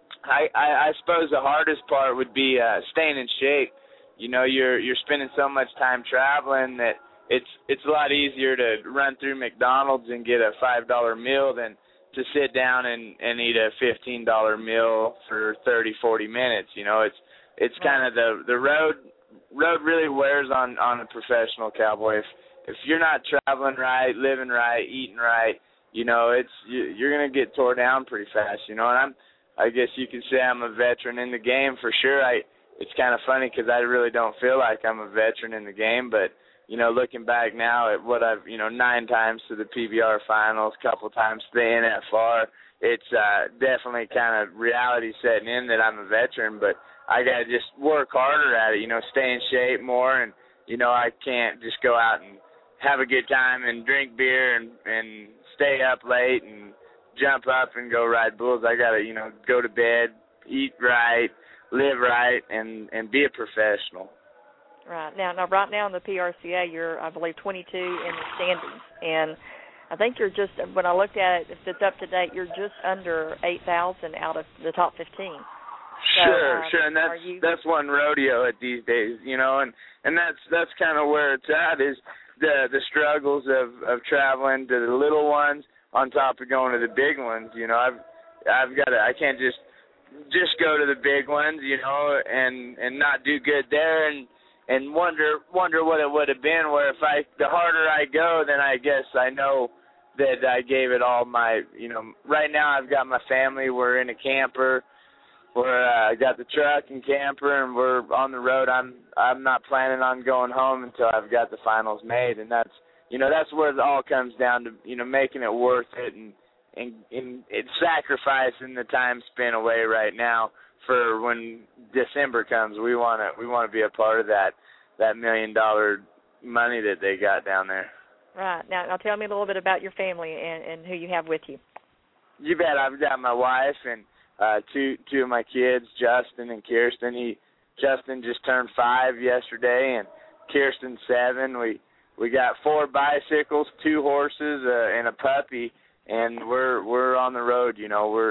I, I, I suppose the hardest part would be uh, staying in shape. You know, you're you're spending so much time traveling that it's it's a lot easier to run through McDonald's and get a five dollar meal than to sit down and, and eat a fifteen dollar meal for thirty, forty minutes. You know, it's It's kind of the the road road really wears on, on a professional cowboy. If if you're not traveling right, living right, eating right, you know, it's you, you're gonna get tore down pretty fast. You know, and I'm I guess you could say I'm a veteran in the game for sure. I it's kind of funny because I really don't feel like I'm a veteran in the game, but you know, looking back now at what I've you know nine times to the P B R finals, couple times to the N F R, it's uh, definitely kind of reality setting in that I'm a veteran, but I got to just work harder at it, you know, stay in shape more, and, you know, I can't just go out and have a good time and drink beer and, and stay up late and jump up and go ride bulls. I got to, you know, go to bed, eat right, live right, and, and be a professional. Right. Now, now, right now in the P R C A, you're, I believe, twenty-two in the standings, and I think you're just, when I looked at it, if it's up to date, you're just under eight thousand out of the top fifteen. So, sure, um, sure, and that's you... that's one rodeo at these days, you know, and, and that's that's kind of where it's at is the the struggles of, of traveling to the little ones on top of going to the big ones. You know, I've I've got to I can't just just go to the big ones, you know, and and not do good there and and wonder wonder what it would have been. Where if I the harder I go, then I guess I know that I gave it all my, you know. Right now I've got my family. We're in a camper. We're uh, got the truck and camper, and we're on the road. I'm I'm not planning on going home until I've got the finals made, and that's you know that's where it all comes down to, you know, making it worth it and and, and it's sacrificing the time spent away right now for when December comes. We want to we want to be a part of that that million dollar money that they got down there. Right. Now, now tell me a little bit about your family and, and who you have with you. You bet. I've got my wife and uh, two two of my kids, Justin and Kirsten. He Justin just turned five yesterday, and Kirsten seven. We we got four bicycles, two horses, uh, and a puppy, and we're we're on the road. You know, we're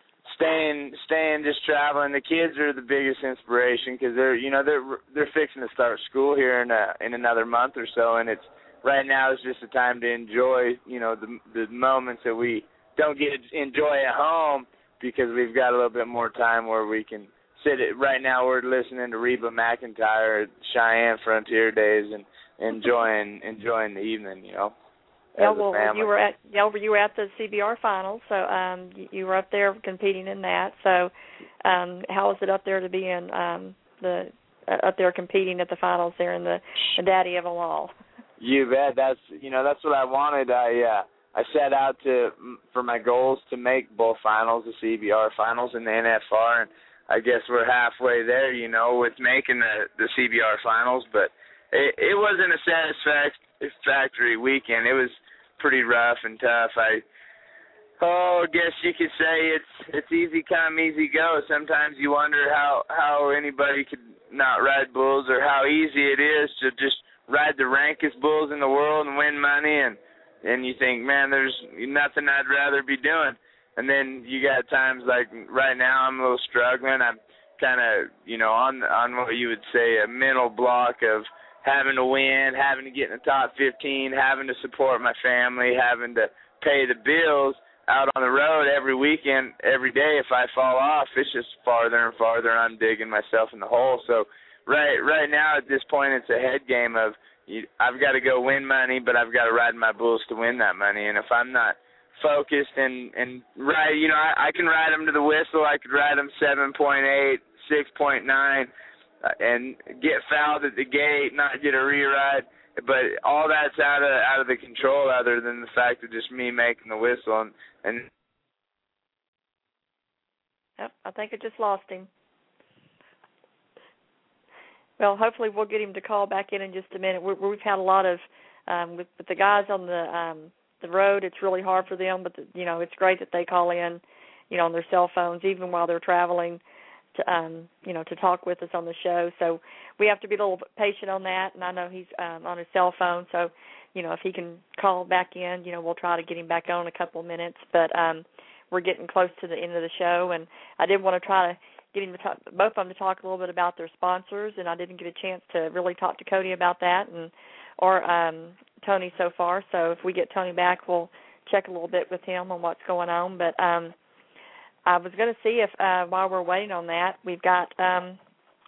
staying staying just traveling. The kids are the biggest inspiration because they're you know they're they're fixing to start school here in a, in another month or so, and it's right now is just a time to enjoy, you know, the the moments that we don't get to enjoy at home because we've got a little bit more time where we can sit it. Right now we're listening to Reba McEntire at Cheyenne Frontier Days and enjoying enjoying the evening, you know. Yeah, well, you were at yeah, you were at the C B R finals, so um, you, you were up there competing in that. So, um, how was it up there to be in um, the uh, up there competing at the finals there in the, the Daddy of them all? You bet. That's you know that's what I wanted. I uh, I set out to for my goals to make both finals, the C B R finals and the N F R, and I guess we're halfway there, you know, with making the the C B R finals. But it, it wasn't a satisfactory weekend. It was pretty rough and tough. I oh, I guess you could say it's it's easy come, easy go. Sometimes you wonder how how anybody could not ride bulls, or how easy it is to just ride the rankest bulls in the world and win money, and and you think, man, there's nothing I'd rather be doing. And then you got times like right now I'm a little struggling. I'm kind of, you know, on on what you would say a mental block of having to win, having to get in the top fifteen, having to support my family, having to pay the bills out on the road every weekend, every day. If I fall off, it's just farther and farther, and I'm digging myself in the hole. So right right now at this point, it's a head game of you, I've got to go win money, but I've got to ride my bulls to win that money. And if I'm not focused and, and ride, you know, I, I can ride them to the whistle. I could ride them seven point eight, six point nine, uh, and get fouled at the gate, not get a re-ride. But all that's out of out of the control, other than the fact of just me making the whistle. And, and yep, I think I just lost him. Well, hopefully we'll get him to call back in in just a minute. We're, we've had a lot of um, with, with the guys on the um, the road. It's really hard for them, but the, you know it's great that they call in, you know, on their cell phones even while they're traveling, to um, you know, to talk with us on the show. So we have to be a little patient on that. And I know he's um, on his cell phone, so you know if he can call back in, you know, we'll try to get him back on in a couple of minutes. But um, we're getting close to the end of the show, and I did want to try to get him to talk, both of them to talk a little bit about their sponsors, and I didn't get a chance to really talk to Cody about that, and or um, Tony so far. So if we get Tony back, we'll check a little bit with him on what's going on. But um, I was going to see if uh, while we're waiting on that, we've got um,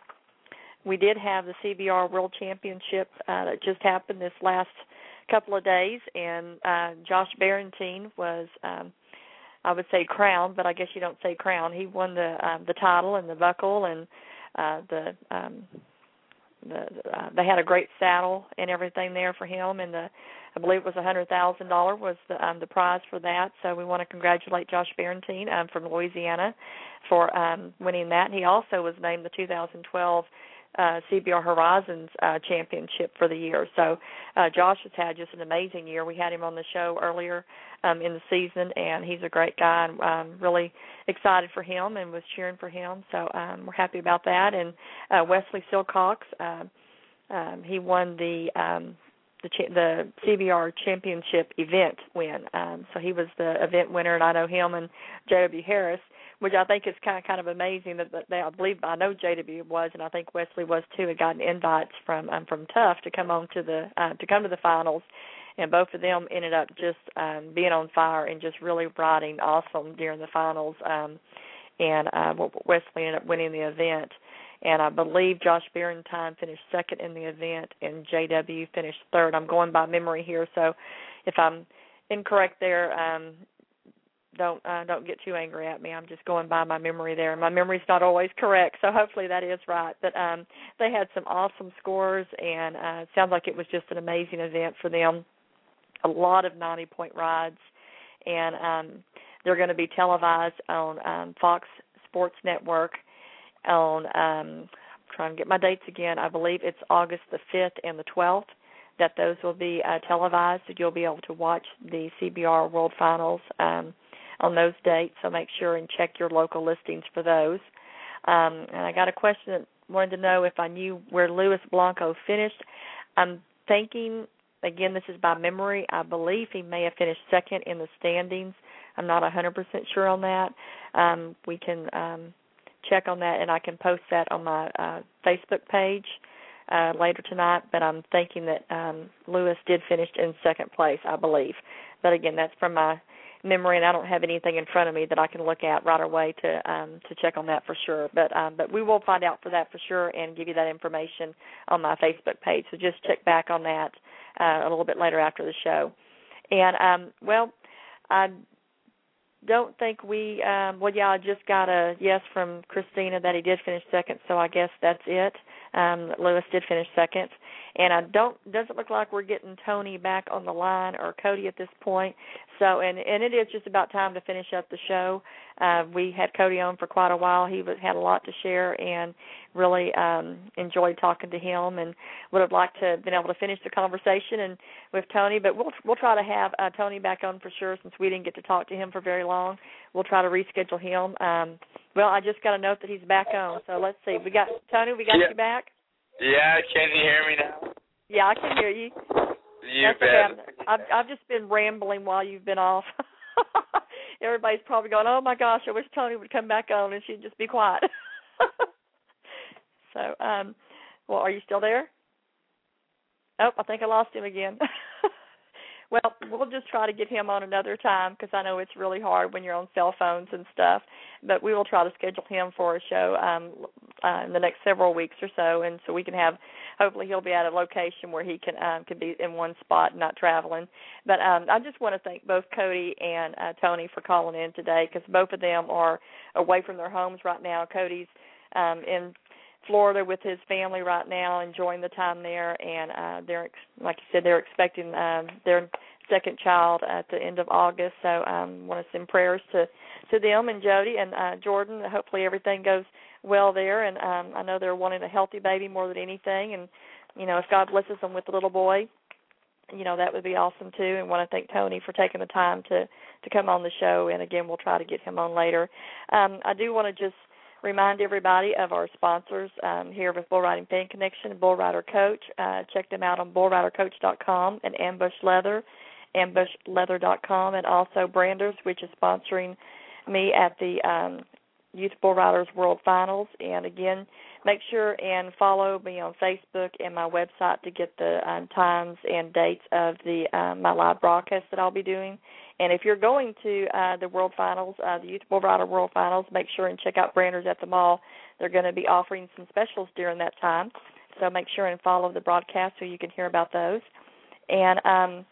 we did have the C B R World Championship uh, that just happened this last couple of days, and uh, Josh Barentine was. Um, I would say crown, but I guess you don't say crown. He won the um, the title and the buckle, and uh, the um, the uh, they had a great saddle and everything there for him, and the I believe it was a hundred thousand dollar was the um, the prize for that. So we want to congratulate Josh Barentine um, from Louisiana for um, winning that. And he also was named the two thousand twelve Uh, C B R Horizons uh, Championship for the year. So uh, Josh has had just an amazing year. We had him on the show earlier um, in the season, and he's a great guy, and um, really excited for him and was cheering for him. So um, we're happy about that. And uh, Wesley Silcox, uh, um, he won the um, the, cha- the C B R Championship event win. Um, so he was the event winner, and I know him and J W Harris, which I think is kind of kind of amazing that, that they, I believe I know J W was, and I think Wesley was too, had gotten invites from um, from Tough to come on to the uh, to come to the finals, and both of them ended up just um, being on fire and just really riding awesome during the finals. Um, and uh, Wesley ended up winning the event, and I believe Josh Barentine finished second in the event, and J W finished third. I'm going by memory here, so if I'm incorrect there. Um, Don't uh, don't get too angry at me. I'm just going by my memory there. My memory's not always correct, so hopefully that is right. But um, they had some awesome scores, and uh, it sounds like it was just an amazing event for them. A lot of ninety-point rides, and um, they're going to be televised on um, Fox Sports Network on, um, I'm trying to get my dates again, I believe it's August the fifth and the twelfth, that those will be uh, televised, so you'll be able to watch the C B R World Finals um on those dates, so make sure and check your local listings for those. Um, and I got a question that wanted to know if I knew where Luis Blanco finished. I'm thinking, again, this is by memory, I believe he may have finished second in the standings. I'm not one hundred percent sure on that. Um, we can um, check on that, and I can post that on my uh, Facebook page uh, later tonight, but I'm thinking that um, Lewis did finish in second place, I believe. But again, that's from my memory, and I don't have anything in front of me that I can look at right away to um, to check on that for sure. But um, but we will find out for that for sure and give you that information on my Facebook page. So just check back on that uh, a little bit later after the show. And um, well, I don't think we. Um, well, yeah, I just got a yes from Christina that he did finish second. So I guess that's it. Um, Lewis did finish second, and I don't doesn't look like we're getting Tony back on the line or Cody at this point. So, and and it is just about time to finish up the show. Uh, we had Cody on for quite a while. He was, had a lot to share, and really um, enjoyed talking to him, and would have liked to have been able to finish the conversation and with Tony. But we'll we'll try to have uh, Tony back on for sure, since we didn't get to talk to him for very long. We'll try to reschedule him. Um, well, I just got a note that he's back on. So let's see. We got Tony. We got yeah. you back. Yeah, can you hear me now? Yeah, I can hear you. You That's bet. okay. I've, I've just been rambling while you've been off. Everybody's probably going, oh, my gosh, I wish Tony would come back on and she'd just be quiet. so, um, well, are you still there? Oh, I think I lost him again. Well, we'll just try to get him on another time, because I know it's really hard when you're on cell phones and stuff. But we will try to schedule him for a show um, uh, in the next several weeks or so, and so we can have, hopefully he'll be at a location where he can um, can be in one spot and not traveling. But um, I just want to thank both Cody and uh, Tony for calling in today, because both of them are away from their homes right now. Cody's um, in Florida with his family right now, enjoying the time there, and uh, they're, like you said, they're expecting um, their second child at the end of August. So I um, want to send prayers to, to them and Jody and uh, Jordan. Hopefully everything goes well there, and um, I know they're wanting a healthy baby more than anything, and, you know, if God blesses them with a little boy, you know, that would be awesome too. And want to thank Tony for taking the time to, to come on the show, and again, we'll try to get him on later. Um, I do want to just remind everybody of our sponsors um, here with Bull Riding Fan Connection, Bull Rider Coach. Uh, check them out on bull rider coach dot com, and Ambush Leather, ambush leather dot com, and also Branders, which is sponsoring me at the um, Youth Bull Riders World Finals. And again, make sure and follow me on Facebook and my website to get the um, times and dates of the um, my live broadcast that I'll be doing. And if you're going to uh, the World Finals, uh, the Youth Bull Rider World Finals, make sure and check out Branders at the Mall. They're going to be offering some specials during that time. So make sure and follow the broadcast so you can hear about those. And um,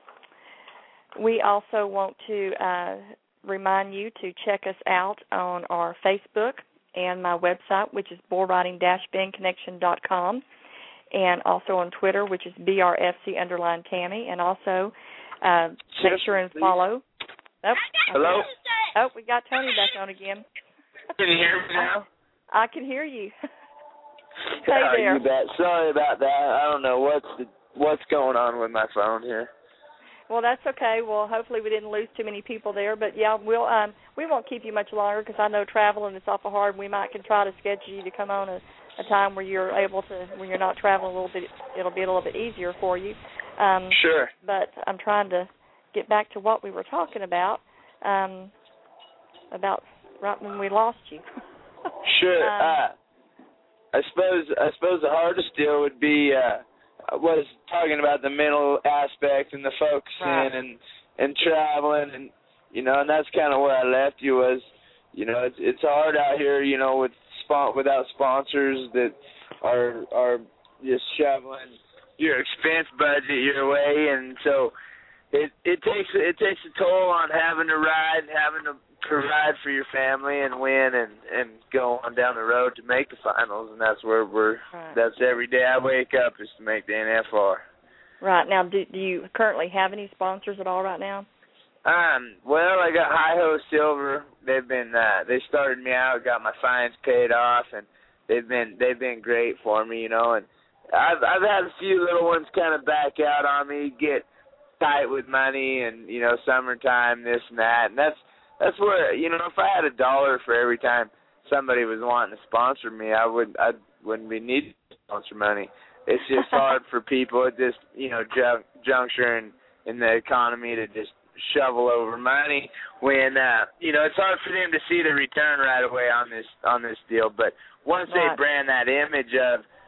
we also want to uh, remind you to check us out on our Facebook and my website, which is bull riding dash fan connection dot com, and also on Twitter, which is B R F C underline Tammy, and also uh, make sure and follow. Oh, Hello? Oh, we got Tony back on again. Can you hear me now? I can hear you. Hey oh, there. You bet. Sorry about that. I don't know what's the, what's going on with my phone here. Well, that's okay. Well, hopefully we didn't lose too many people there. But, yeah, we'll, um, we won't keep you much longer, because I know traveling is awful hard. We might can try to schedule you to come on a, a time where you're able to, when you're not traveling a little bit, it'll be a little bit easier for you. Um, sure. But I'm trying to get back to what we were talking about, um, about right when we lost you. Sure. um, uh, I suppose I suppose the hardest deal would be uh, was talking about the mental aspect and the focusing right. and and traveling, and you know, and that's kind of where I left you. Was, you know, it's it's hard out here, you know, with spon- without sponsors that are are just shoveling your expense budget your way, and so it it takes it takes a toll on having to ride, having to provide for your family and win and and go on down the road to make the finals, and that's where we're right. that's every day I wake up is to make the N F R. Right. Now, do, do you currently have any sponsors at all right now? Um, well, I got Hi-Ho Silver. They've been uh, they started me out, got my fines paid off, and they've been they've been great for me, you know. And I've I've had a few little ones kind of back out on me, get tight with money, and you know, summertime, this and that, and that's that's where, you know, if I had a dollar for every time somebody was wanting to sponsor me, I would I wouldn't be needing to sponsor money. It's just hard for people at this, you know, ju- juncture in in the economy to just shovel over money when uh you know, it's hard for them to see the return right away on this on this deal. But once right. they brand that image of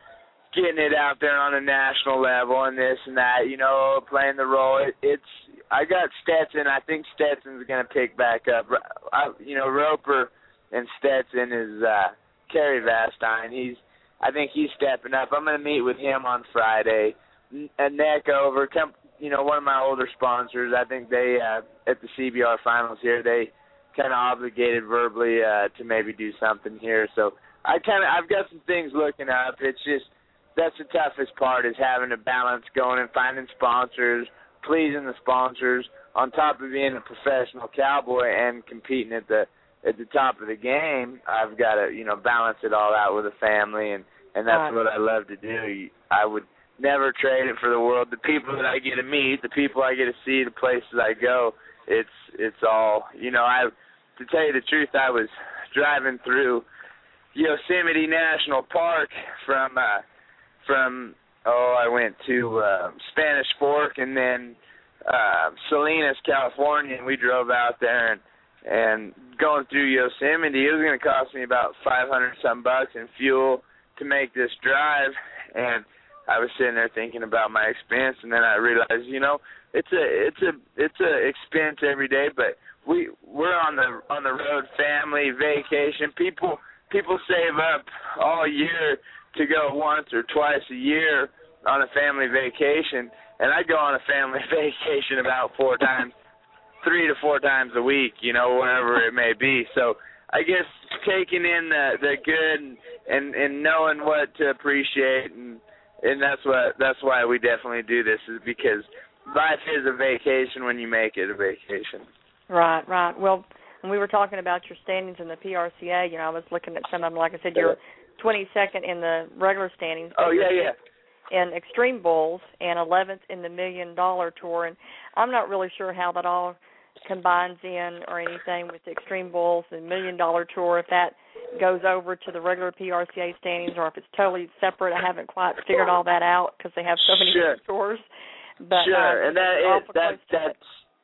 getting it out there on a national level and this and that, you know, playing the role. It, it's I got Stetson. I think Stetson's going to pick back up. I, you know, Roper and Stetson is uh, Kerry Vastine. He's I think he's stepping up. I'm going to meet with him on Friday. A neck over, you know, one of my older sponsors. I think they uh, at the C B R finals here, they kind of obligated verbally uh, to maybe do something here. So I kind of I've got some things looking up. It's just that's the toughest part is having a balance going and finding sponsors, pleasing the sponsors, on top of being a professional cowboy and competing at the at the top of the game. I've got to you know balance it all out with a family, and and that's right. What I love to do. I would never trade it for the world. The people that I get to meet, the people I get to see, the places I go, it's it's all, you know, I to tell you the truth, I was driving through Yosemite National Park from, uh, from oh, I went to uh, Spanish Fork and then uh, Salinas, California, and we drove out there and, and going through Yosemite, it was going to cost me about five hundred some bucks in fuel to make this drive, and I was sitting there thinking about my expense, and then I realized, you know, it's a it's a it's a expense every day, but we we're on the on the road, family, vacation. People people save up all year to go once or twice a year on a family vacation, and I go on a family vacation about four times, three to four times a week, you know, wherever it may be. So I guess taking in the the good and and, and knowing what to appreciate and. And that's what that's why we definitely do this, is because life is a vacation when you make it a vacation. Right, right. Well, when we were talking about your standings in the P R C A, you know, I was looking at some of them. Like I said, you're twenty-second in the regular standings. Oh, yeah, yeah. In Extreme Bulls and eleventh in the Million Dollar Tour. And I'm not really sure how that all combines in or anything with the Extreme Bulls and Million Dollar Tour, if that goes over to the regular P R C A standings or if it's totally separate. I haven't quite figured all that out because they have so many sure. tours. But, sure, uh, and that is, that, that's,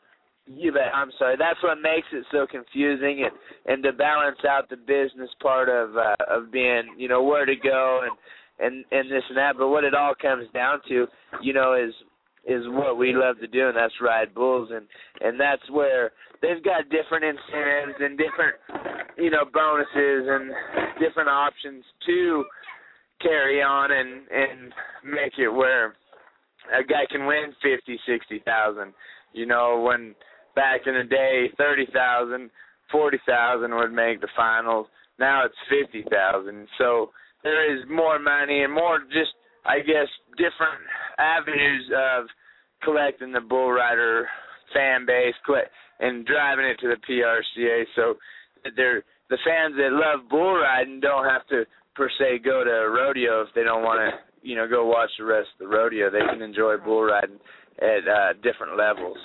you bet, I'm sorry, that's what makes it so confusing, and, and to balance out the business part of uh, of being, you know, where to go and, and, and this and that, but what it all comes down to, you know, is is what we love to do, and that's ride bulls, and, and that's where they've got different incentives and different, you know, bonuses and different options to carry on and, and make it where a guy can win fifty, sixty thousand. You know, when back in the day, thirty thousand, forty thousand would make the finals. Now it's fifty thousand. So there is more money and more just, I guess, different avenues of collecting the bull rider fan base and driving it to the P R C A. So they're, the fans that love bull riding don't have to, per se, go to a rodeo if they don't want to, you know, go watch the rest of the rodeo. They can enjoy bull riding at uh, different levels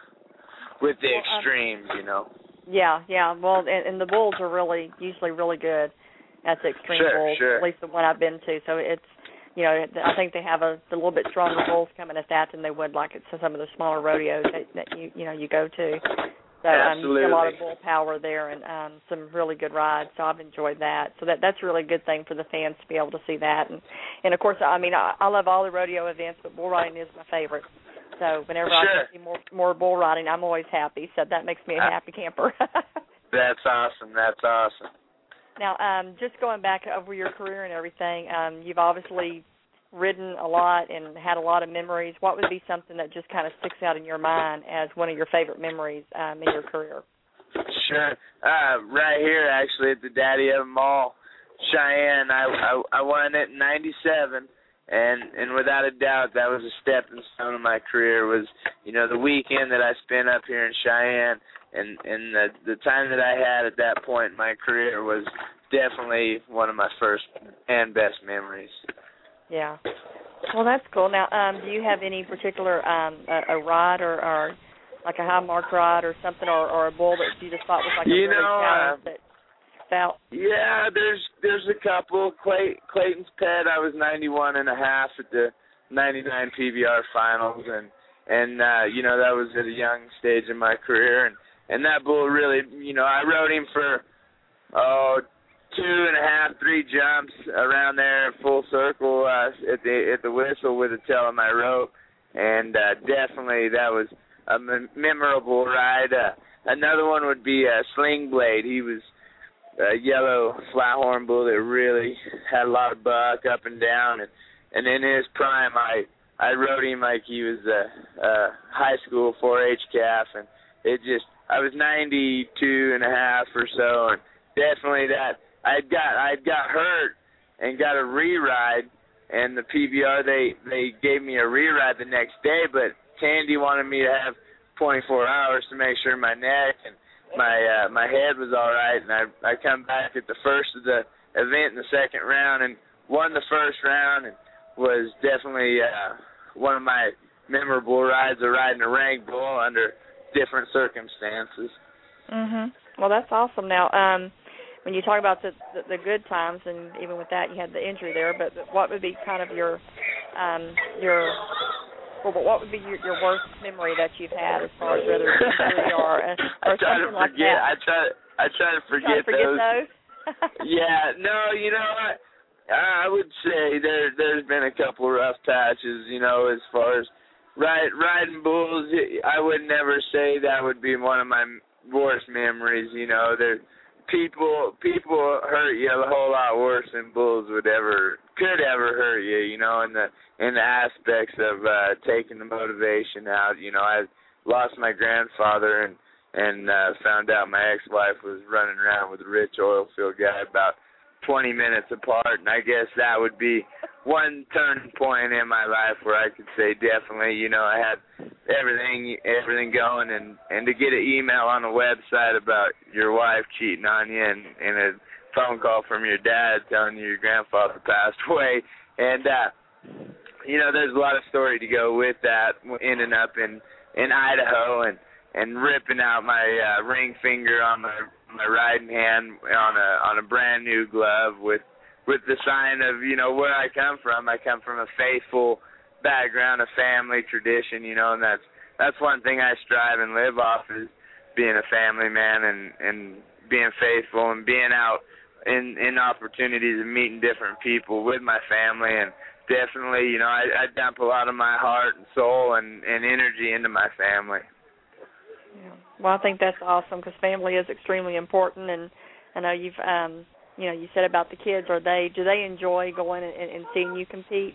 with the well, extremes, um, you know. Yeah, yeah. Well, and, and the bulls are really, usually really good at the extreme sure, bulls, sure. at least the one I've been to. So it's, you know, I think they have a, a little bit stronger bulls coming at that than they would like at some of the smaller rodeos that, that you, you know, you go to. So um, you see a lot of bull power there and um, some really good rides. So I've enjoyed that. So that that's a really good thing for the fans to be able to see that. And, and of course, I mean, I, I love all the rodeo events, but bull riding is my favorite. So whenever sure. I can see more more bull riding, I'm always happy. So that makes me a happy camper. That's awesome. That's awesome. Now, um, just going back over your career and everything, um, you've obviously ridden a lot and had a lot of memories. What would be something that just kind of sticks out in your mind as one of your favorite memories um, in your career? Sure. Uh, right here, actually, at the Daddy of them all, Cheyenne, I, I, I won it in ninety-seven. And and without a doubt, that was a stepping stone of my career. Was you know the weekend that I spent up here in Cheyenne, and and the the time that I had at that point in my career was definitely one of my first and best memories. Yeah. Well, that's cool. Now, um, do you have any particular um, a, a ride or, or like a high mark ride or something, or, or a bull that you just thought was like a you really know, challenge uh, that felt? Yeah, there's there's a couple. Clay, Clayton's Pet, I was ninety-one and a half at the ninety-nine P B R finals, and and uh, you know that was at a young stage in my career, and and that bull really, you know, I rode him for oh two and a half, three thirty jumps around there, full circle uh, at the at the whistle with the tail of my rope, and uh, definitely that was a mem- memorable ride. Uh, another one would be uh, Sling Blade. He was a yellow flathorn bull that really had a lot of buck up and down, and and in his prime, I I rode him like he was a, a high school four H calf, and it just I was ninety-two and a half or so, and definitely that. I got I got hurt and got a re-ride, and the P B R they they gave me a re-ride the next day, but Tandy wanted me to have twenty-four hours to make sure my neck and my uh, my head was all right, and I I come back at the first of the event in the second round and won the first round, and was definitely uh, one of my memorable rides of riding a rank bull under different circumstances. Mhm. Well, that's awesome. Now, um. when you talk about the, the the good times, and even with that, you had the injury there. But what would be kind of your um, your well, but what would be your, your worst memory that you've had as far as whether it's injury or uh, or I try something to like forget. that? I try. I try to forget, try to forget those. those? Yeah. No. You know. I, I would say there there's been a couple rough patches. You know, as far as ride, riding bulls, I would never say that would be one of my worst memories. You know, there. People people hurt you a whole lot worse than bulls would ever could ever hurt you, you know, in the in the aspects of uh taking the motivation out. You know, I lost my grandfather and and uh found out my ex-wife was running around with a rich oil field guy about twenty minutes apart, and I guess that would be one turning point in my life where I could say definitely, you know, I had everything everything going, and and to get an email on a website about your wife cheating on you, and, and a phone call from your dad telling you your grandfather passed away, and uh you know, there's a lot of story to go with that, ending up in in Idaho and and ripping out my uh, ring finger on my my riding hand on a on a brand new glove with with the sign of, you know, where I come from. I come from a faithful background, a family tradition, you know, and that's that's one thing I strive and live off, is being a family man and and being faithful and being out in in opportunities and meeting different people with my family. And definitely, you know, I, I dump a lot of my heart and soul and, and energy into my family. Yeah. Well, I think that's awesome, because family is extremely important. And I know you've, um, you know, you said about the kids. Are they? Do they enjoy going and, and seeing you compete?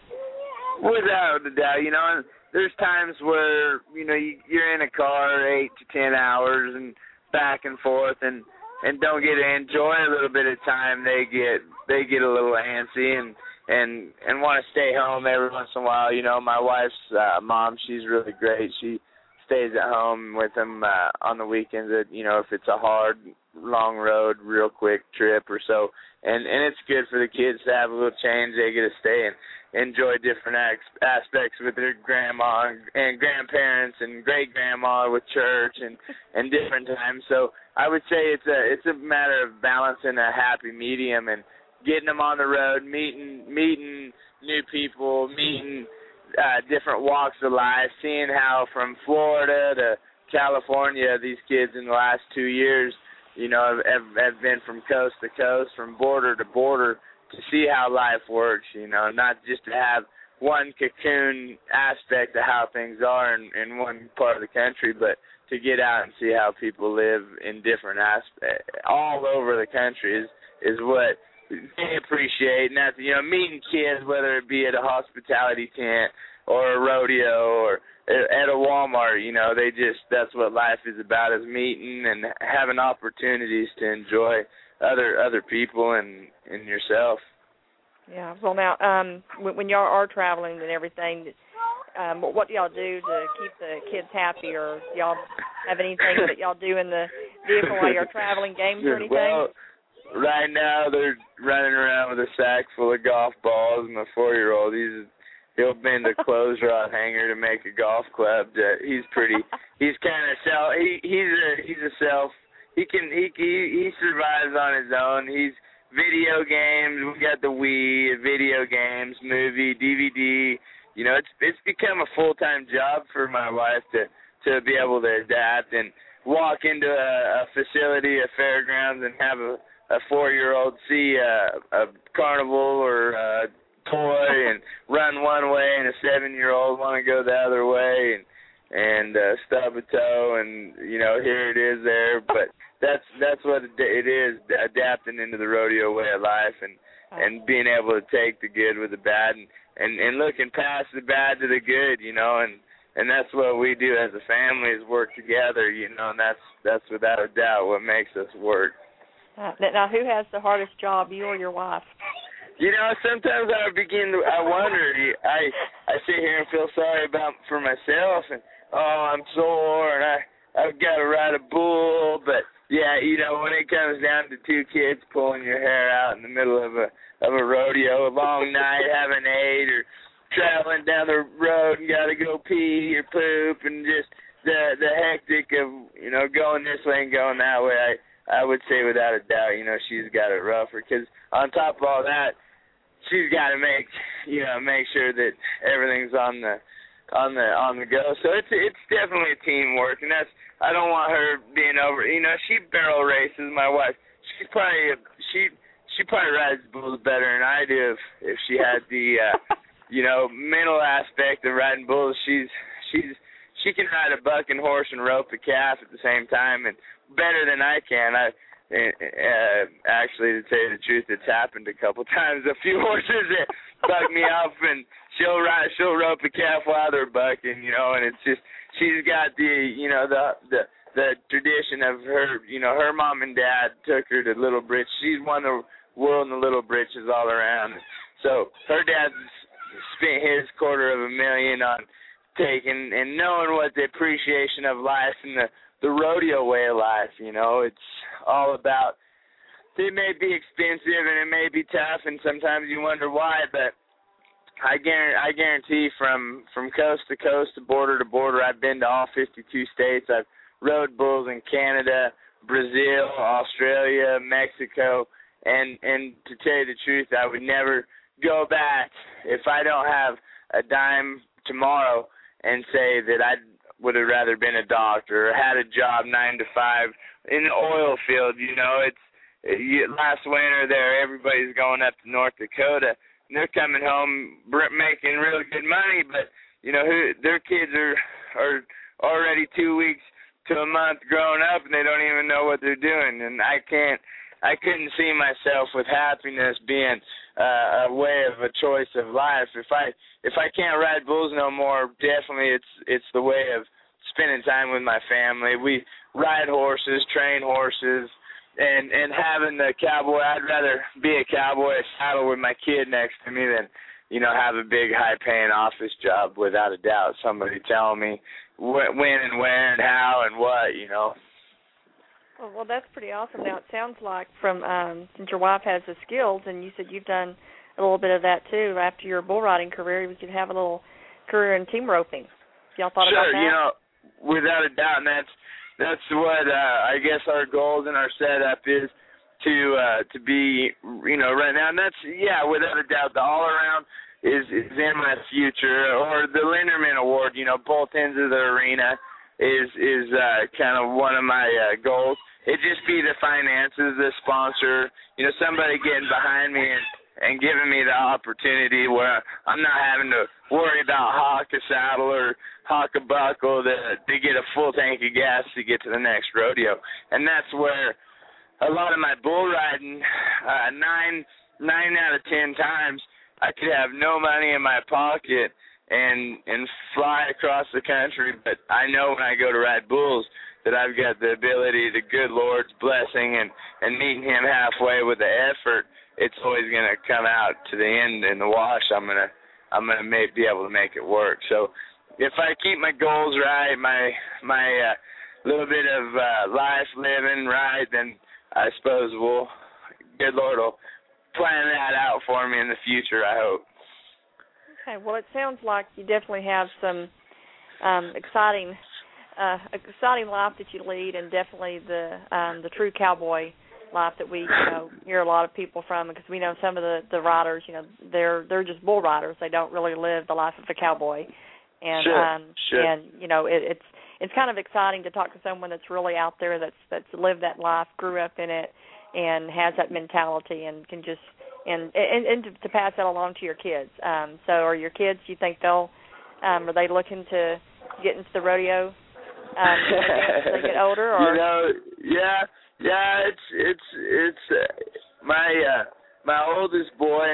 Without a doubt, you know. And there's times where, you know, you, you're in a car eight to ten hours and back and forth, and and don't get to enjoy a little bit of time. They get they get a little antsy and and and want to stay home every once in a while. You know, my wife's uh, mom, she's really great. She stays at home with them uh, on the weekends. That, you know, if it's a hard, long road, real quick trip or so, and and it's good for the kids to have a little change. They get to stay and enjoy different ex- aspects with their grandma and, and grandparents and great grandma with church and and different times. So I would say it's a it's a matter of balancing a happy medium and getting them on the road, meeting meeting new people, meeting uh, different walks of life, seeing how from Florida to California, these kids in the last two years, you know, have, have been from coast to coast, from border to border, to see how life works, you know, not just to have one cocoon aspect of how things are in, in one part of the country, but to get out and see how people live in different aspects all over the country is, is what they appreciate. And that's, you know, meeting kids, whether it be at a hospitality tent or a rodeo or at a Walmart, you know, they just, that's what life is about, is meeting and having opportunities to enjoy other other people and, and yourself. Yeah. Well, now, um, when, when y'all are traveling and everything, um, what do y'all do to keep the kids happy, or do y'all have anything that y'all do in the vehicle while you're traveling, games or anything? Well, right now they're running around with a sack full of golf balls, and my four-year-old, he's he'll bend a clothes rod hanger to make a golf club. He's pretty. He's kind of self. He he's a he's a self. He can he he he survives on his own. He's video games. We got the Wii, video games, movie, D V D. You know, it's it's become a full time job for my wife to to be able to adapt and walk into a, a facility, a fairgrounds, and have a a four-year-old see a, a carnival or a toy and run one way, and a seven-year-old want to go the other way and and uh, stub a toe, and you know, here it is there. But that's that's what it is, adapting into the rodeo way of life, and and being able to take the good with the bad, and and, and looking past the bad to the good, you know, and and that's what we do as a family, is work together, you know, and that's that's without a doubt what makes us work. Uh, now, who has the hardest job, you or your wife? You know, sometimes I begin to, I wonder, I I sit here and feel sorry about for myself, and oh, I'm sore, and I, I've got to ride a bull, but yeah, you know, when it comes down to two kids pulling your hair out in the middle of a of a rodeo, a long night, haven't ate, or traveling down the road and got to go pee or poop, and just the the hectic of, you know, going this way and going that way, I, I would say without a doubt, you know, she's got it rougher, because on top of all that, she's got to make, you know, make sure that everything's on the on the on the go. So it's it's definitely a teamwork, and that's, I don't want her being over. You know, she barrel races. My wife, she's probably she she probably rides bulls better than I do if if she had the uh, you know, mental aspect of riding bulls. She's she's she can ride a bucking horse and rope a calf at the same time, and better than I can. I. Uh, actually, to tell you the truth, it's happened a couple times. A few horses that bug me off, and she'll ride, she'll rope a calf while they're bucking, you know. And it's just, she's got the, you know, the the the tradition of her, you know, her mom and dad took her to Little Britches. She's won the world in the Little Britches all around. So her dad spent his quarter of a million on taking and knowing what the appreciation of life and the the rodeo way of life, you know. It's all about, it may be expensive and it may be tough, and sometimes you wonder why, but I guarantee, I guarantee from, from coast to coast to border to border, I've been to all fifty-two states. I've rode bulls in Canada, Brazil, Australia, Mexico, and, and to tell you the truth, I would never go back if I don't have a dime tomorrow and say that I'd would have rather been a doctor or had a job nine to five in the oil field. You know, it's you, last winter there, everybody's going up to North Dakota, and they're coming home making really good money, but you know, who their kids are are already two weeks to a month growing up, and they don't even know what they're doing. And I can't, I couldn't see myself with happiness being uh, a way of a choice of life. If I if I can't ride bulls no more, definitely it's it's the way of spending time with my family. We ride horses, train horses, and and having the cowboy. I'd rather be a cowboy, a saddle with my kid next to me than, you know, have a big high-paying office job, without a doubt. Somebody telling me wh- when and where and how and what, you know. Well, well, that's pretty awesome. Now, it sounds like from, um, since your wife has the skills, and you said you've done a little bit of that too, after your bull riding career, you could have a little career in team roping. Y'all thought sure, about that? Sure, you know, without a doubt, and that's, that's what uh, I guess our goals and our setup is to uh, to be, you know, right now. And that's, yeah, without a doubt, the all-around is, is in my future. Or the Linderman Award, you know, both ends of the arena is, is uh, kind of one of my uh, goals. It just be the finances, the sponsor, you know, somebody getting behind me and, and giving me the opportunity where I'm not having to worry about hawk a saddle or hawk a buckle to, to get a full tank of gas to get to the next rodeo. And that's where a lot of my bull riding, uh, nine, nine out of ten times, I could have no money in my pocket and and fly across the country, but I know when I go to ride bulls that I've got the ability, the good Lord's blessing, and, and meeting him halfway with the effort, it's always going to come out to the end in the wash. I'm going to I'm gonna make, be able to make it work. So if I keep my goals right, my my uh, little bit of uh, life living right, then I suppose we'll, good Lord will plan that out for me in the future, I hope. Okay, well, it sounds like you definitely have some um, exciting uh, exciting life that you lead, and definitely the um, the true cowboy life that we, you know, hear a lot of people from, because we know some of the, the riders, you know, they're they're just bull riders. They don't really live the life of a cowboy. And sure, um, sure. and you know, it, it's it's kind of exciting to talk to someone that's really out there, that's that's lived that life, grew up in it, and has that mentality and can just and and, and to, to pass that along to your kids. Um, so, are your kids? You think they'll? Um, are they looking to get into the rodeo um, as they get older? Or? You know, yeah, yeah. It's it's it's uh, my uh, my oldest boy.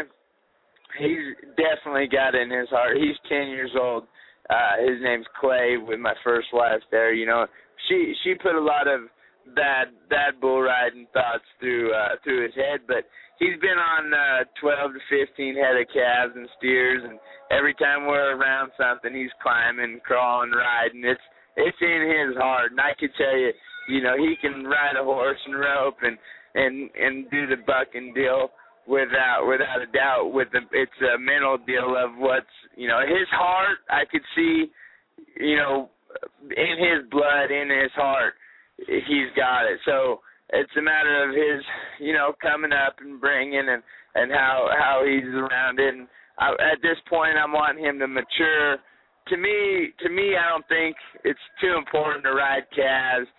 He's definitely got it in his heart. He's ten years old. Uh, his name's Clay. With my first wife there, you know, she she put a lot of bad bad bull riding thoughts through uh, through his head, but he's been on uh, twelve to fifteen head of calves and steers, and every time we're around something, he's climbing, crawling, riding. It's it's in his heart, and I could tell you, you know, he can ride a horse and rope and and and do the bucking deal without without a doubt. With the it's a mental deal of what's, you know, his heart. I could see, you know, in his blood, in his heart, he's got it. So it's a matter of his, you know, coming up and bringing and and how how he's around it. And I, at this point, I'm wanting him to mature. To me, to me, I don't think it's too important to ride calves.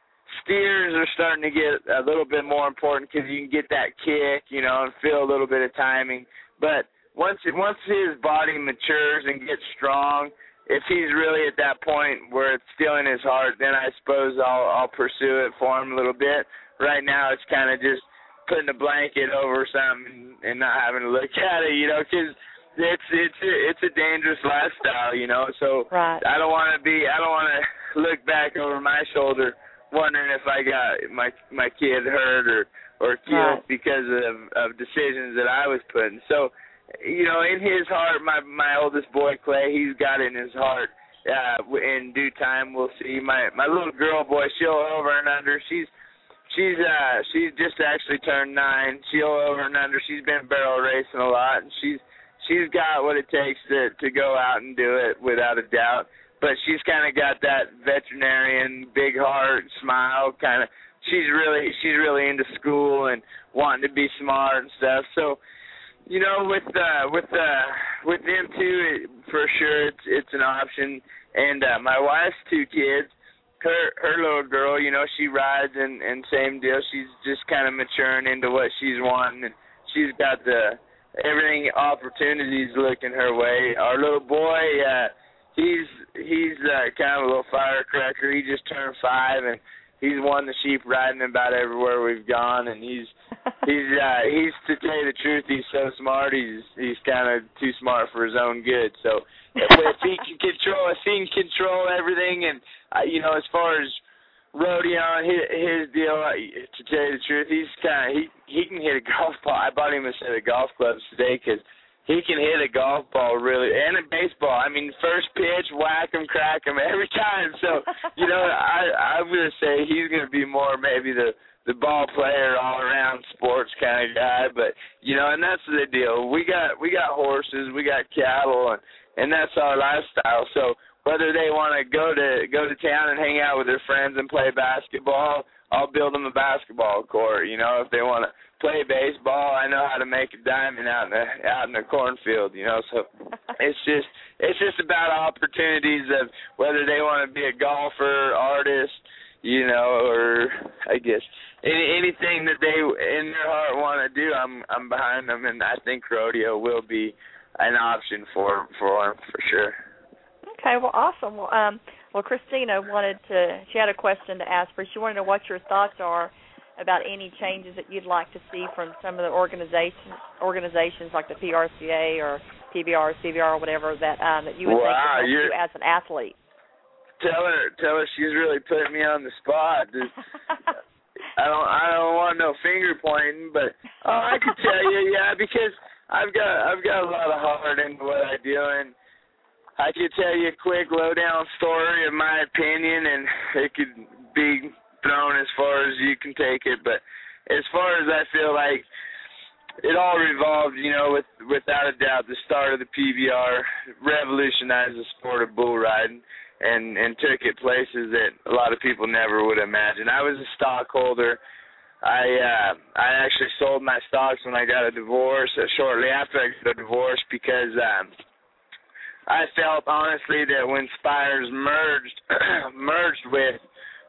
Steers are starting to get a little bit more important because you can get that kick, you know, and feel a little bit of timing. But once once his body matures and gets strong, if he's really at that point where it's still in his heart, then I suppose I'll I'll pursue it for him a little bit. Right now, it's kind of just putting a blanket over something and not having to look at it, you know, because it's it's a, it's a dangerous lifestyle, you know. So right. I don't want to be I don't want to look back over my shoulder wondering if I got my my kid hurt or or killed right. because of of decisions that I was putting. So, you know, in his heart, my my oldest boy Clay, he's got it in his heart. Uh, in due time, we'll see. My my little girl boy, she'll over and under. She's she's uh she's just actually turned nine. She'll over and under. She's been barrel racing a lot, and she's she's got what it takes to to go out and do it without a doubt. But she's kind of got that veterinarian, big heart, smile kind of. She's really she's really into school and wanting to be smart and stuff. So, you know, with uh, with uh, with them two, it, for sure, it's it's an option. And uh, my wife's two kids, her her little girl, you know, she rides and and same deal. She's just kind of maturing into what she's wanting, and she's got the everything opportunities looking her way. Our little boy. Uh, He's he's uh, kind of a little firecracker. He just turned five, and he's won the sheep riding about everywhere we've gone. And he's he's uh, he's to tell you the truth, he's so smart. He's he's kind of too smart for his own good. So if, if he can control, if he can control everything, and uh, you know, as far as rodeo, his, his deal, uh, to tell you the truth, he's kind of he he can hit a golf ball. I bought him a set of golf clubs today because he can hit a golf ball really, and a baseball. I mean, first pitch, whack him, crack him every time. So, you know, I, I'm going to say he's going to be more maybe the, the ball player, all-around sports kind of guy. But, you know, and that's the deal. We got we got horses, we got cattle, and, and that's our lifestyle. So whether they want to go to go to town and hang out with their friends and play basketball, I'll build them a basketball court. You know, if they want to play baseball, I know how to make a diamond out in the out in the cornfield, you know. So it's just it's just about opportunities of whether they want to be a golfer, artist, you know, or I guess any, anything that they in their heart want to do. I'm I'm behind them, and I think rodeo will be an option for for them for sure. Okay, well, awesome. Well, um, well, Christina wanted to. She had a question to ask for. She wanted to know what your thoughts are about any changes that you'd like to see from some of the organizations, organizations like the P R C A or P B R, C B R, or whatever that um, that you would wow, think would help you as an athlete. Tell her, tell her she's really putting me on the spot. Just, I don't, I don't want no finger pointing, but oh, I can tell you, yeah, because I've got, I've got a lot of heart into what I do, and I could tell you a quick lowdown story of my opinion, and it could be thrown as far as you can take it, but as far as I feel like it all revolved, you know, with without a doubt, the start of the P B R revolutionized the sport of bull riding and, and took it places that a lot of people never would imagine. I was a stockholder. I uh, I actually sold my stocks when I got a divorce, uh, shortly after I got a divorce, because um, I felt honestly that when Spires merged merged with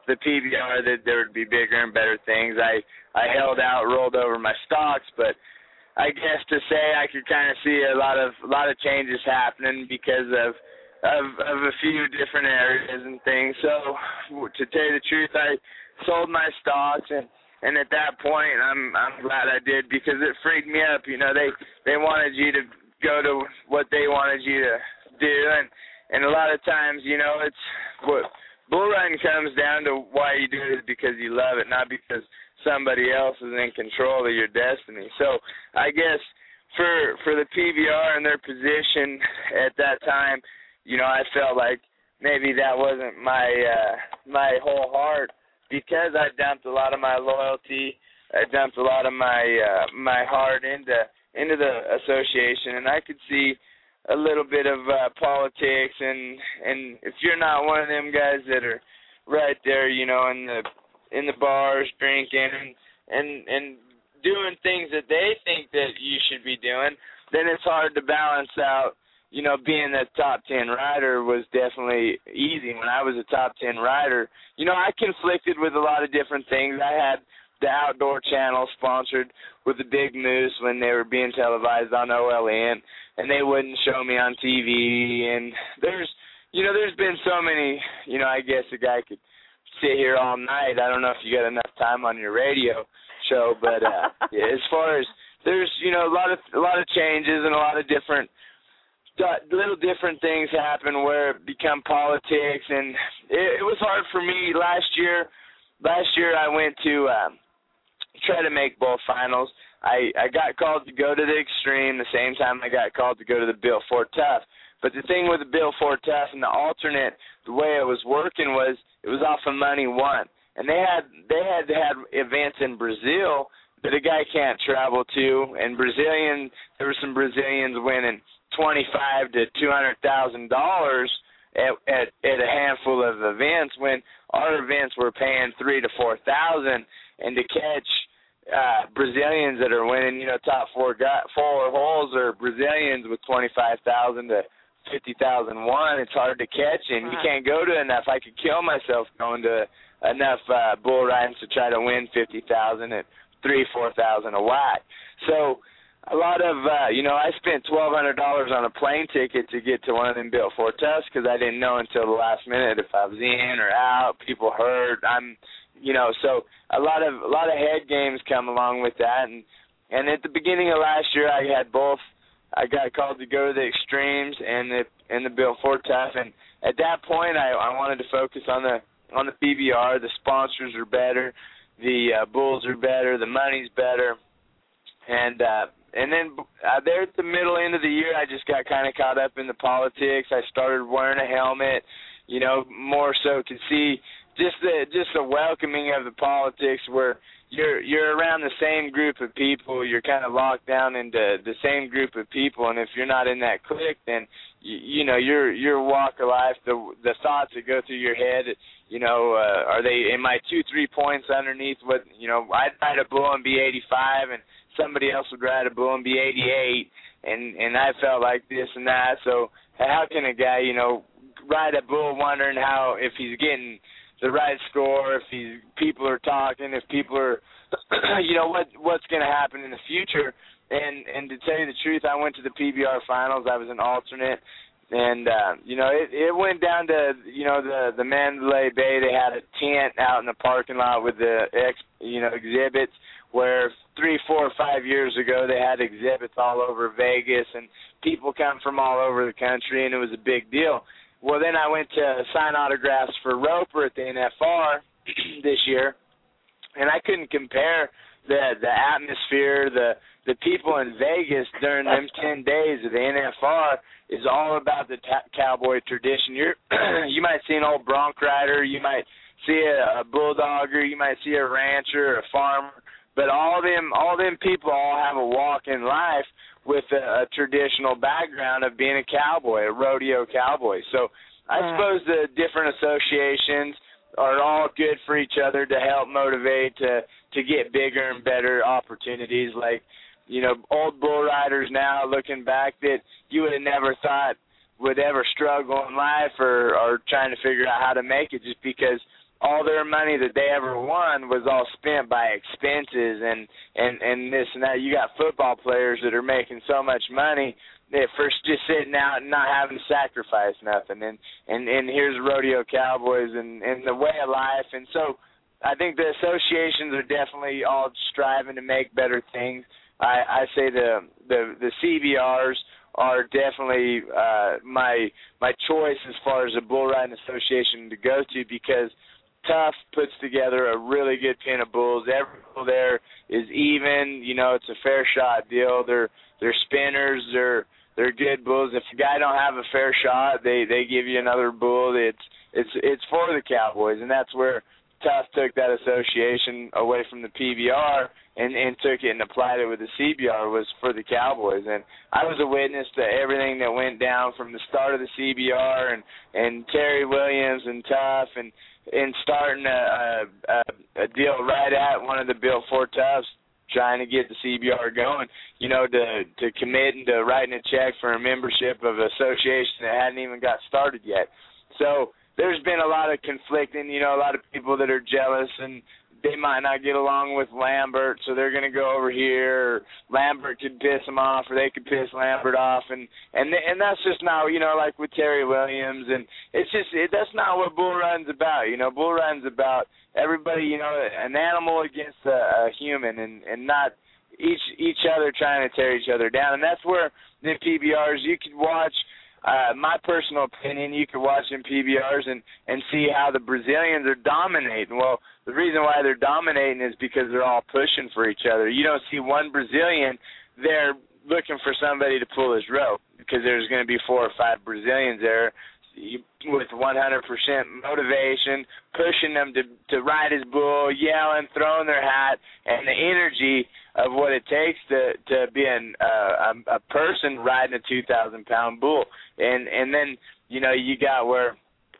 the P B R that there would be bigger and better things. I I held out, rolled over my stocks, but I guess to say I could kind of see a lot of a lot of changes happening because of of of a few different areas and things. So to tell you the truth, I sold my stocks, and and at that point, I'm I'm glad I did, because it freed me up. You know, they they wanted you to go to what they wanted you to do, and and a lot of times, you know, it's what bull riding comes down to why you do it is because you love it, not because somebody else is in control of your destiny. So I guess for for the P B R and their position at that time, you know, I felt like maybe that wasn't my uh, my whole heart, because I dumped a lot of my loyalty, I dumped a lot of my uh, my heart into into the association, and I could see a little bit of uh, politics, and and if you're not one of them guys that are right there, you know, in the in the bars drinking and and and doing things that they think that you should be doing, then it's hard to balance out. You know, being a top ten rider was definitely easy. When I was a top ten rider, you know, I conflicted with a lot of different things. I had the Outdoor Channel sponsored with the Big Moose when they were being televised on O L N, and they wouldn't show me on T V. And there's, you know, there's been so many, you know, I guess a guy could sit here all night. I don't know if you got enough time on your radio show, but uh, as far as there's, you know, a lot of a lot of changes and a lot of different little different things happen where it become politics, and it, it was hard for me last year. Last year I went to um, try to make both finals. I, I got called to go to the Extreme the same time I got called to go to the Bill Ford Tough. But the thing with the Bill Ford Tough and the alternate, the way it was working was it was off of money won, and they had they had had events in Brazil that a guy can't travel to, and Brazilian there were some Brazilians winning twenty-five to two hundred thousand dollars at, at at a handful of events, when our events were paying three to four thousand, and to catch uh, Brazilians that are winning, you know, top four got four holes or Brazilians with twenty-five thousand to fifty thousand one, it's hard to catch, and you can't go to enough. I could kill myself going to enough uh, bull ridings to try to win fifty thousand at three four thousand a whack. So a lot of, uh, you know, I spent twelve hundred dollars on a plane ticket to get to one of them Bill Ford Toughs, because I didn't know until the last minute if I was in or out. People heard. I'm, you know, so a lot of a lot of head games come along with that. And and at the beginning of last year, I had both. I got called to go to the Extremes and the and the Bill Ford Tough. And at that point, I, I wanted to focus on the on the P B R. The sponsors are better, the uh, bulls are better, the money's better, and. Uh, And then uh, there at the middle end of the year, I just got kind of caught up in the politics. I started wearing a helmet, you know, more so to see just the just the welcoming of the politics, where you're you're around the same group of people. You're kind of locked down into the same group of people, and if you're not in that clique, then you, you know your your walk of life, the the thoughts that go through your head, you know, uh, are they am I two three points underneath what, you know, I'd ride a bull and be eighty-five, and somebody else would ride a bull and be eighty-eight, and and I felt like this and that. So how can a guy, you know, ride a bull wondering how, if he's getting the right score, if he's people are talking, if people are, you know, what what's going to happen in the future? And and to tell you the truth, I went to the P B R finals. I was an alternate, and uh, you know, it it went down to, you know, the the Mandalay Bay. They had a tent out in the parking lot with the ex, you know, exhibits, where three, four, five years ago they had exhibits all over Vegas, and people come from all over the country, and it was a big deal. Well, then I went to sign autographs for Roper at the N F R this year, and I couldn't compare the the atmosphere, the the people in Vegas during them ten days of the N F R is all about the ta- cowboy tradition. You're you might see an old bronc rider, you might see a, a bulldogger, you might see a rancher, a farmer. But all them, all them people all have a walk in life with a, a traditional background of being a cowboy, a rodeo cowboy. So I right. suppose the different associations are all good for each other to help motivate to to get bigger and better opportunities. Like, you know, old bull riders now looking back that you would have never thought would ever struggle in life or, or trying to figure out how to make it, just because all their money that they ever won was all spent by expenses and, and, and this and that. You got football players that are making so much money that for just sitting out and not having to sacrifice nothing. And, and, and here's rodeo cowboys and, and the way of life. And so I think the associations are definitely all striving to make better things. I, I say the, the, the C B Rs are definitely uh, my my choice as far as a bull riding association to go to, because Tough puts together a really good pen of bulls. Every bull there is even. You know, it's a fair shot deal. They're they're spinners. They're they're good bulls. If a guy don't have a fair shot, they they give you another bull. It's it's it's for the Cowboys, and that's where Tough took that association away from the P B R and, and took it and applied it with the C B R, was for the Cowboys. And I was a witness to everything that went down from the start of the C B R and, and Terry Williams and Tough and, and starting a, a, a deal right at one of the Built for Toughs, trying to get the C B R going, you know, to, to committing to writing a check for a membership of an association that hadn't even got started yet. So there's been a lot of conflicting, you know, a lot of people that are jealous and they might not get along with Lambert, so they're going to go over here. Or Lambert could piss them off, or they could piss Lambert off, and and and that's just not, you know, like with Terry Williams, and it's just it, that's not what bull riding's about. You know, bull riding's about everybody, you know, an animal against a, a human, and and not each each other trying to tear each other down. And that's where the P B Rs, you could watch. Uh, my personal opinion, you could watch in P B Rs and, and see how the Brazilians are dominating. Well, the reason why they're dominating is because they're all pushing for each other. You don't see one Brazilian there looking for somebody to pull his rope, because there's going to be four or five Brazilians there with one hundred percent motivation, pushing them to, to ride his bull, yelling, throwing their hat, and the energy of what it takes to to be an, uh, a, a person riding a two thousand pound bull. And and then, you know, you got where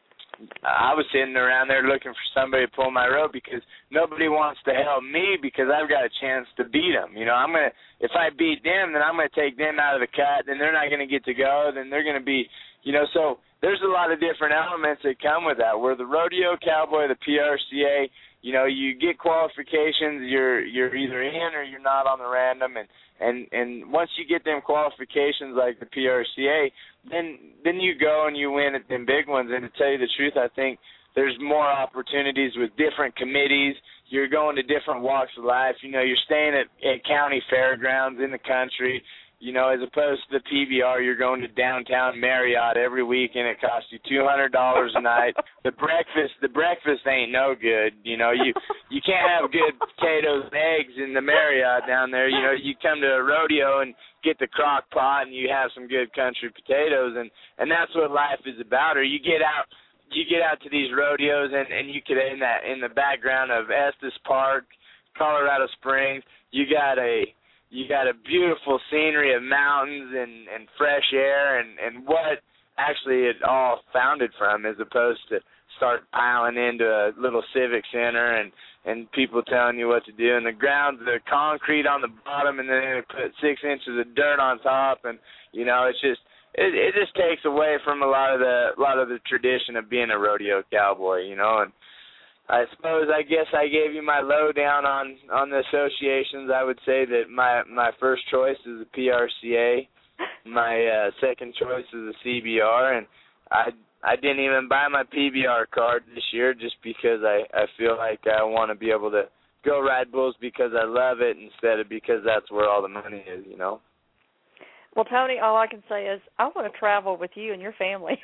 I was sitting around there looking for somebody to pull my rope, because nobody wants to help me, because I've got a chance to beat them. You know, I'm going to, if I beat them, then I'm going to take them out of the cut, then they're not going to get to go, then they're going to be, you know, so there's a lot of different elements that come with that. Where the rodeo cowboy, the P R C A, you know, you get qualifications, you're you're either in or you're not on the random, and, and, and once you get them qualifications like the P R C A, then then you go and you win at them big ones. And to tell you the truth, I think there's more opportunities with different committees. You're going to different walks of life. You know, you're staying at, at county fairgrounds in the country. You know, as opposed to the P B R, you're going to downtown Marriott every week, and it costs you two hundred dollars a night. The breakfast, the breakfast ain't no good. You know, you you can't have good potatoes and eggs in the Marriott down there. You know, you come to a rodeo and get the crock pot, and you have some good country potatoes, and and that's what life is about. Or you get out, you get out to these rodeos, and and you could in that in the background of Estes Park, Colorado Springs, you got a You got a beautiful scenery of mountains and, and fresh air, and, and what actually it all founded from, as opposed to start piling into a little civic center and, and people telling you what to do. And the ground, the concrete on the bottom, and then they put six inches of dirt on top, and you know, it's just it, it just takes away from a lot of the a lot of the tradition of being a rodeo cowboy, you know. And I suppose I guess I gave you my lowdown on, on the associations. I would say that my, my first choice is the P R C A. My uh, second choice is the C B R. And I I didn't even buy my P B R card this year just because I, I feel like I want to be able to go ride bulls because I love it instead of because that's where all the money is, you know. Well, Tony, all I can say is I want to travel with you and your family.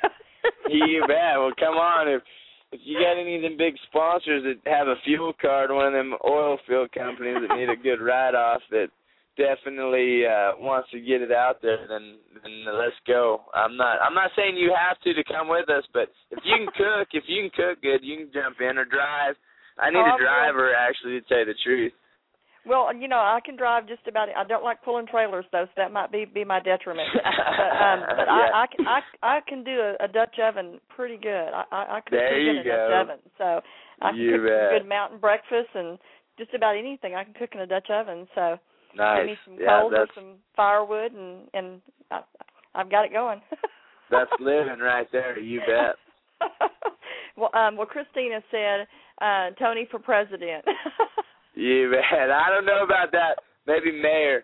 You bet. Well, come on. If If you got any of them big sponsors that have a fuel card, one of them oil field companies that need a good write-off that definitely uh, wants to get it out there, then then let's go. I'm not I'm not saying you have to to come with us, but if you can cook, if you can cook good, you can jump in or drive. I need oh, a driver, actually, to tell you the truth. Well, you know, I can drive just about. I don't like pulling trailers though, so that might be, be my detriment. But, um, but yeah. I, I can I, I can do a, a Dutch oven pretty good. I I, I can there cook you in a go. Dutch oven, so I can you cook bet. some good mountain breakfast and just about anything I can cook in a Dutch oven. So nice. give me some yeah, coals or some firewood, and and I, I've got it going. That's living right there. You bet. Well, um, well, Christina said uh, Tony for president. You bet. I don't know about that. Maybe mayor.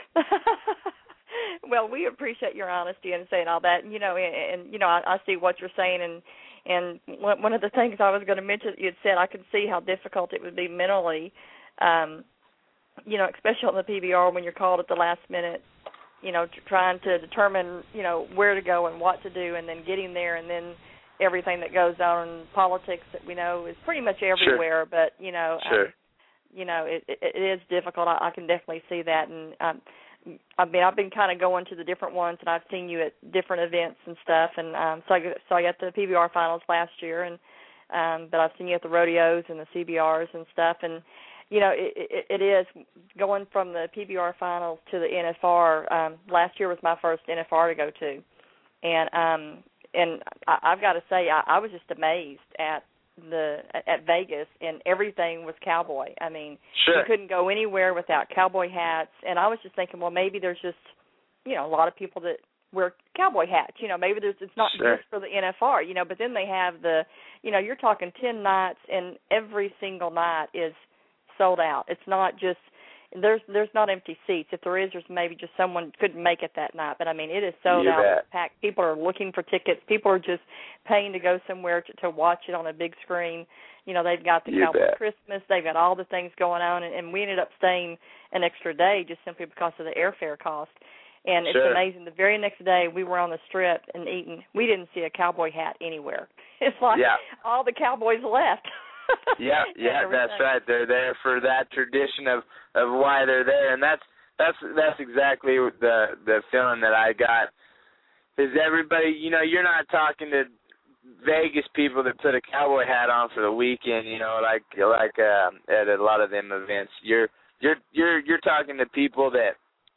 Well, we appreciate your honesty and saying all that. And, you know, and, and you know, I, I see what you're saying, and and one of the things I was going to mention, you had said I could see how difficult it would be mentally, um, you know, especially on the P B R when you're called at the last minute, you know, trying to determine, you know, where to go and what to do, and then getting there, and then everything that goes on in politics that we know is pretty much everywhere. Sure. But you know, sure. um, you know, it, it, it is difficult. I, I can definitely see that, and um, I mean, I've been kind of going to the different ones, and I've seen you at different events and stuff, and um, so I so I got the P B R finals last year, and um, but I've seen you at the rodeos and the C B Rs and stuff, and you know, it, it, it is going from the P B R finals to the N F R. Um, last year was my first N F R to go to, and um, and I, I've got to say, I, I was just amazed at the at Vegas, and everything was cowboy. I mean, sure. You couldn't go anywhere without cowboy hats, and I was just thinking, well, maybe there's just, you know, a lot of people that wear cowboy hats. You know, maybe there's it's not sure. just for the N F R. You know, but then they have the, you know, you're talking ten nights, and every single night is sold out. It's not just there's there's not empty seats. If there is, there's maybe just someone couldn't make it that night. But I mean, it is sold you out. Bet. It's packed. People are looking for tickets. People are just paying to go somewhere to, to watch it on a big screen. You know, they've got the You Cowboy bet. Christmas. They've got all the things going on, and, and we ended up staying an extra day just simply because of the airfare cost. And it's sure. amazing. The very next day, we were on the Strip and eating. We didn't see a cowboy hat anywhere. It's like yeah. all the cowboys left. yeah, yeah, that's right. They're there for that tradition of, of why they're there, and that's that's that's exactly the the feeling that I got. Is everybody, you know, you're not talking to Vegas people that put a cowboy hat on for the weekend, you know, like like uh, at a lot of them events. You're you're you're you're talking to people that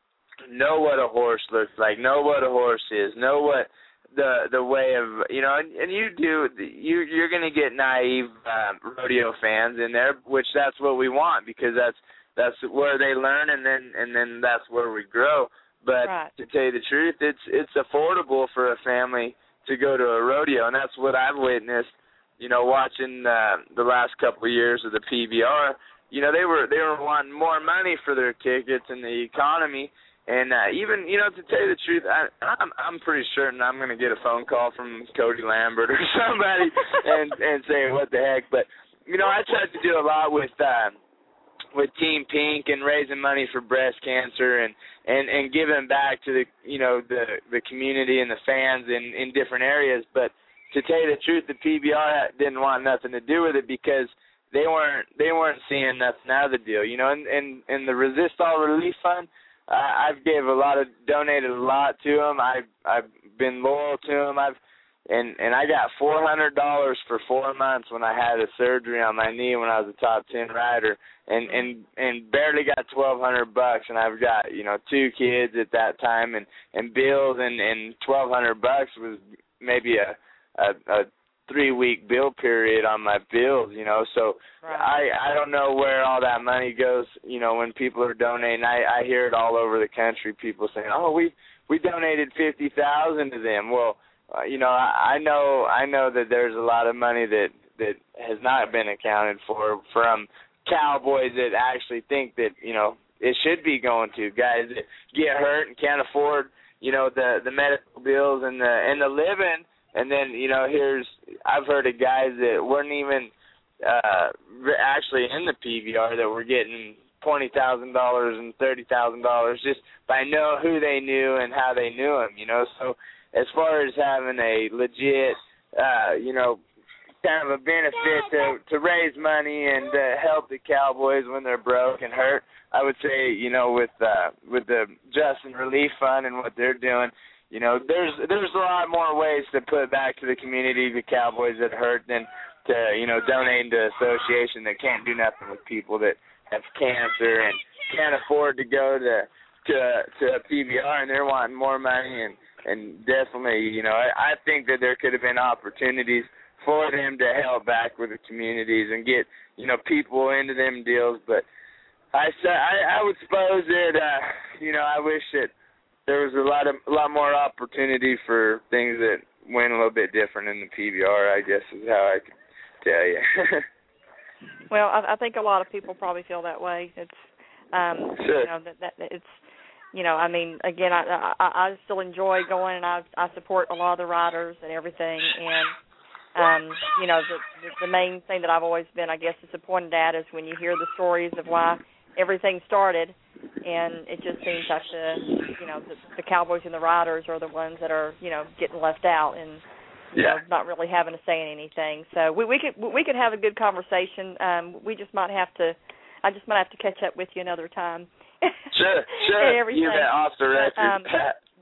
know what a horse looks like, know what a horse is, know what the the way of, you know, and, and you do, you, you're going to get naive um, rodeo fans in there, which that's what we want, because that's that's where they learn, and then and then that's where we grow. But right. to tell you the truth, it's it's affordable for a family to go to a rodeo, and that's what I've witnessed, you know, watching uh, the last couple of years of the P B R. You know, they were they were wanting more money for their tickets and the economy. And uh, even, you know, to tell you the truth, I, I'm I'm pretty certain I'm going to get a phone call from Cody Lambert or somebody and and say what the heck. But you know, I tried to do a lot with uh, with Team Pink and raising money for breast cancer and, and, and giving back to the you know the the community and the fans in, in different areas. But to tell you the truth, the P B R didn't want nothing to do with it because they weren't they weren't seeing nothing out of the deal. You know, and and, and the Resist All Relief Fund. I've gave a lot of donated a lot to them. I've I've been loyal to them. I've and and I got four hundred dollars for four months when I had a surgery on my knee when I was a top ten rider, and and and barely got twelve hundred bucks. And I've got you know two kids at that time, and and bills, and and twelve hundred bucks was maybe a a, a three week bill period on my bills, you know, so right. I I don't know where all that money goes, you know, when people are donating. I, I hear it all over the country, people saying, oh, we we donated fifty thousand to them. Well, uh, you know, I, I know I know that there's a lot of money that that has not been accounted for from cowboys that actually think that, you know, it should be going to guys that get hurt and can't afford, you know, the the medical bills and the and the living. And then, you know, here's, I've heard of guys that weren't even uh, actually in the P B R that were getting twenty thousand dollars and thirty thousand dollars just by know who they knew and how they knew them, you know. So as far as having a legit, uh, you know, kind of a benefit to, to raise money and uh, help the cowboys when they're broke and hurt, I would say, you know, with uh, with the Justin Relief Fund and what they're doing, you know, there's there's a lot more ways to put back to the community, the cowboys that hurt, than to, you know, donating to an association that can't do nothing with people that have cancer and can't afford to go to to to a P B R, and they're wanting more money. And, and definitely, you know, I, I think that there could have been opportunities for them to help back with the communities and get, you know, people into them deals. But I I, I would suppose that, uh, you know, I wish that there was a lot of a lot more opportunity for things that went a little bit different in the P B R, I guess is how I could tell you. Well, I, I think a lot of people probably feel that way. It's, um, sure. you know, that, that it's, you know, I mean, again, I, I I still enjoy going, and I I support a lot of the riders and everything, and um, you know, the the main thing that I've always been, I guess, disappointed at is when you hear the stories of why everything started, and it just seems like the, you know, the, the Cowboys and the riders are the ones that are, you know, getting left out and, you yeah. know, not really having a say in anything. So we we could we could have a good conversation. Um, we just might have to, I just might have to catch up with you another time. Sure, sure. everything. You bet, off the record. But, um,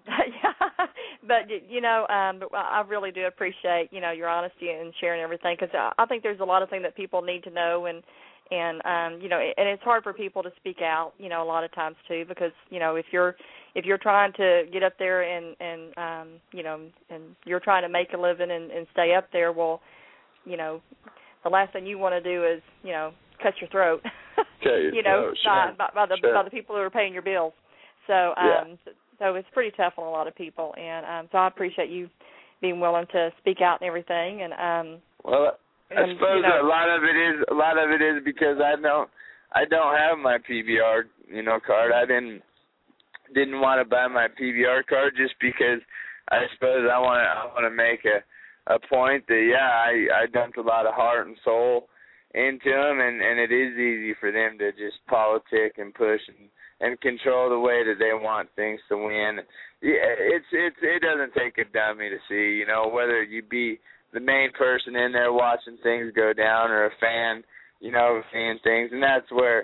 yeah, but you know, um, but I really do appreciate, you know, your honesty and sharing everything, because I think there's a lot of things that people need to know, and and um, you know, and it's hard for people to speak out, you know, a lot of times too, because you know, if you're if you're trying to get up there and and um, you know, and you're trying to make a living and, and stay up there, well, you know, the last thing you want to do is, you know, cut your throat. Okay, you know, oh, sure. by, by the sure. by the people who are paying your bills. So, um, yeah. so, so it's pretty tough on a lot of people, and um, so I appreciate you being willing to speak out and everything. And um, well, I and, suppose you know, a lot of it is a lot of it is because I don't I don't have my P B R, you know, card. I didn't didn't want to buy my P B R card just because I suppose I want to I want to make a a point that yeah I I dumped a lot of heart and soul into them, and, and it is easy for them to just politic and push and, and control the way that they want things to win. Yeah, it's it's it doesn't take a dummy to see, you know, whether you be the main person in there watching things go down or a fan, you know, seeing things, and that's where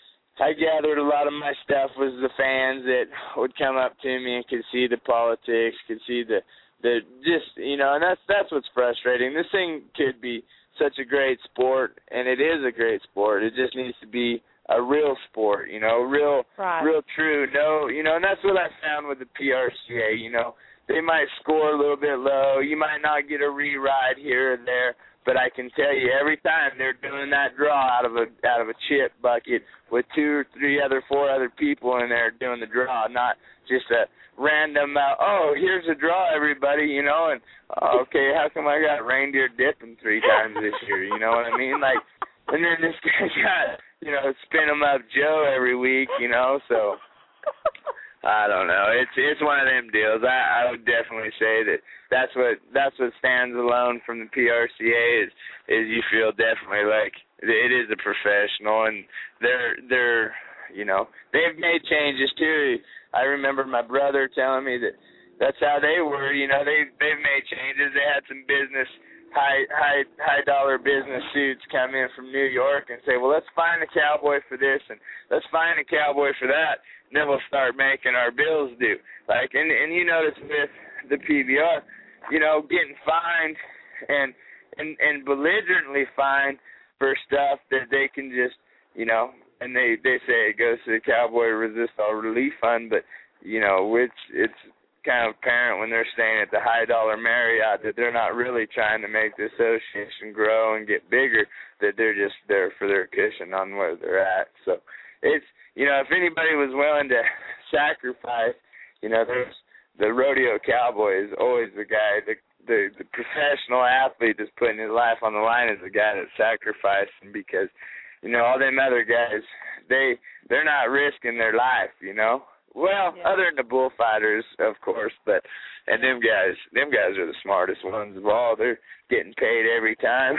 I gathered a lot of my stuff was the fans that would come up to me and could see the politics, could see the the just, you know, and that's that's what's frustrating. This thing could be such a great sport, and it is a great sport. It just needs to be a real sport, you know, real, right. real true. No, you know, and that's what I found with the P R C A. You know, they might score a little bit low. You might not get a re-ride here or there, but I can tell you, every time they're doing that draw out of a out of a chip bucket with two or three other, four other people in there doing the draw, not just a random, uh, oh, here's a draw, everybody, you know, and uh, okay, how come I got reindeer dipping three times this year? You know what I mean? Like, and then this guy got, you know, spin 'em up Joe every week, you know, so I don't know. It's it's one of them deals. I, I would definitely say that that's what that's what stands alone from the P R C A is is you feel definitely like it is a professional, and they're they're you know, they've made changes too. I remember my brother telling me that that's how they were. You know, they they've made changes. They had some business high high high dollar business suits come in from New York and say, well, let's find a cowboy for this and let's find a cowboy for that, and then we'll start making our bills due. Like, and and you notice with the P B R, you know, getting fined and and and belligerently fined for stuff that they can just, you know. And they, they say it goes to the Cowboy Resist All Relief Fund, but, you know, it's, it's kind of apparent when they're staying at the high-dollar Marriott that they're not really trying to make the association grow and get bigger, that they're just there for their cushion on where they're at. So it's, you know, if anybody was willing to sacrifice, you know, there's the rodeo cowboy is always the guy, the, the, the professional athlete that's putting his life on the line is the guy that's sacrificing, because you know, all them other guys, they, they're not risking their life, you know. Well, yeah. Other than the bullfighters, of course, but, and them guys, them guys are the smartest ones of all. They're getting paid every time.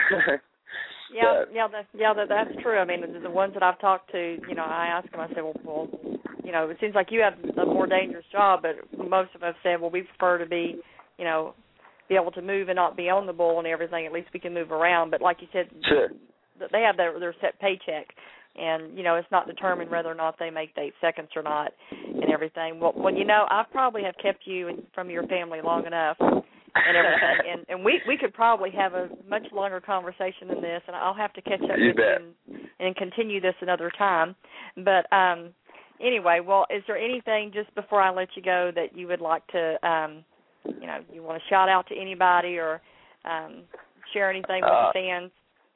yeah, but, yeah, that, yeah, that, that's true. I mean, the, the ones that I've talked to, you know, I ask them, I say, well, well, you know, it seems like you have a more dangerous job, but most of them have said, well, we prefer to be, you know, be able to move and not be on the bull and everything. At least we can move around. But like you said, sure. They have their, their set paycheck, and, you know, it's not determined whether or not they make the eight seconds or not and everything. Well, well you know, I probably have kept you in, from your family long enough and everything, and, and we, we could probably have a much longer conversation than this, and I'll have to catch up you with bet. you and, and continue this another time. But um, anyway, well, is there anything just before I let you go that you would like to, um, you know, you want to shout out to anybody or um, share anything with uh, the fans?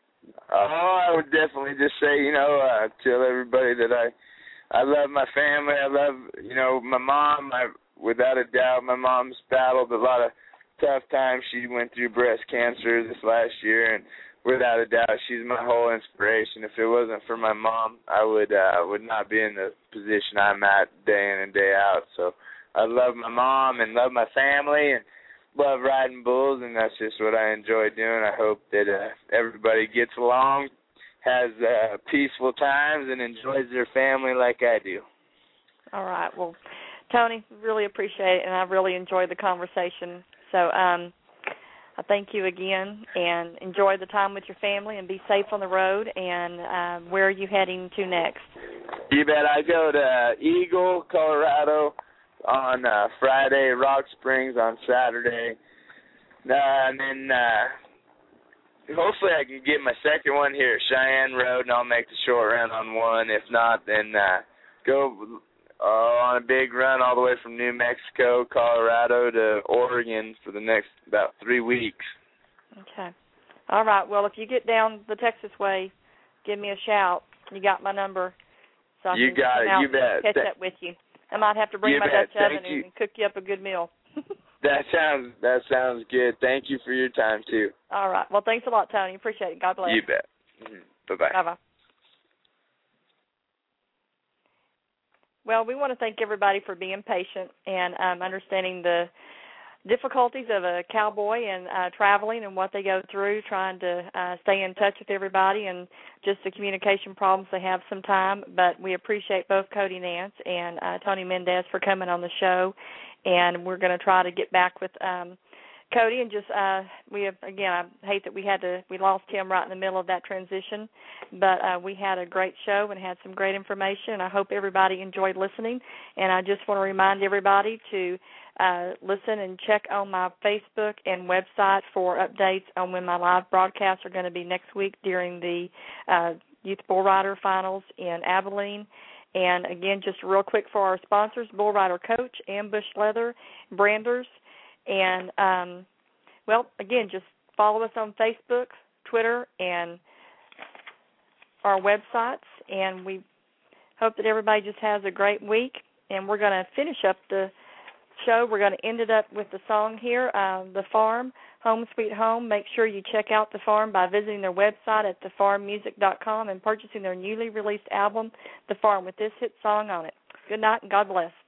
Oh, I would definitely just say, you know, uh, tell everybody that I, I love my family. I love, you know, my mom. I, without a doubt, my mom's battled a lot of tough times. She went through breast cancer this last year, and without a doubt, she's my whole inspiration. If it wasn't for my mom, I would uh, would not be in the position I'm at day in and day out. So I love my mom and love my family and love riding bulls, and that's just what I enjoy doing. I hope that uh, everybody gets along, has uh, peaceful times, and enjoys their family like I do. All right. Well, Tony, really appreciate it, and I really enjoyed the conversation. So um, I thank you again, and enjoy the time with your family, and be safe on the road. And uh, where are you heading to next? You bet. I go to Eagle, Colorado on uh, Friday, Rock Springs on Saturday, uh, and then uh, hopefully I can get my second one here at Cheyenne Road, and I'll make the short run on one. If not, then uh, go Uh, on a big run all the way from New Mexico, Colorado to Oregon for the next about three weeks. Okay. All right. Well, if you get down the Texas way, give me a shout. You got my number, so I you can got come it. out You bet. catch Th- up with you. I might have to bring you my bet. Dutch oven Thank you. and cook you up a good meal. That sounds that sounds good. Thank you for your time too. All right. Well, thanks a lot, Tony. Appreciate it. God bless. You bet. Mm-hmm. Bye bye. Bye bye. Well, we want to thank everybody for being patient and um, understanding the difficulties of a cowboy and uh, traveling and what they go through, trying to uh, stay in touch with everybody and just the communication problems they have sometimes. But we appreciate both Cody Nance and uh, Tony Mendez for coming on the show, and we're going to try to get back with um, Cody and just uh, we have again. I hate that we had to we lost him right in the middle of that transition, but uh, we had a great show and had some great information. And I hope everybody enjoyed listening. And I just want to remind everybody to uh, listen and check on my Facebook and website for updates on when my live broadcasts are going to be next week during the uh, Youth Bull Rider Finals in Abilene. And again, just real quick for our sponsors: Bull Rider Coach, Ambush Leather, Branders. And, um, well, again, just follow us on Facebook, Twitter, and our websites. And we hope that everybody just has a great week. And we're going to finish up the show. We're going to end it up with the song here, uh, The Farm, Home Sweet Home. Make sure you check out The Farm by visiting their website at the farm music dot com and purchasing their newly released album, The Farm, with this hit song on it. Good night and God bless.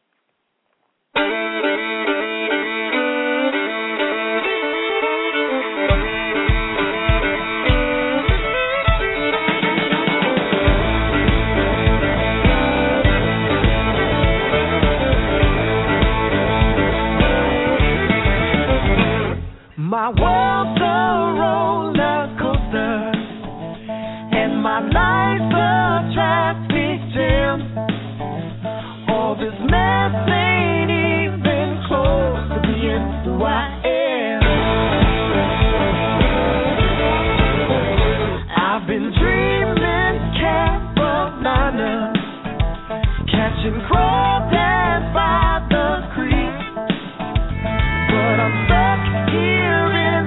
My world's a roller coaster, and my life's a traffic jam. All this mess ain't even close to being who I am. I've been dreaming Carolina, catching crawdads by the creek, but I'm stuck here.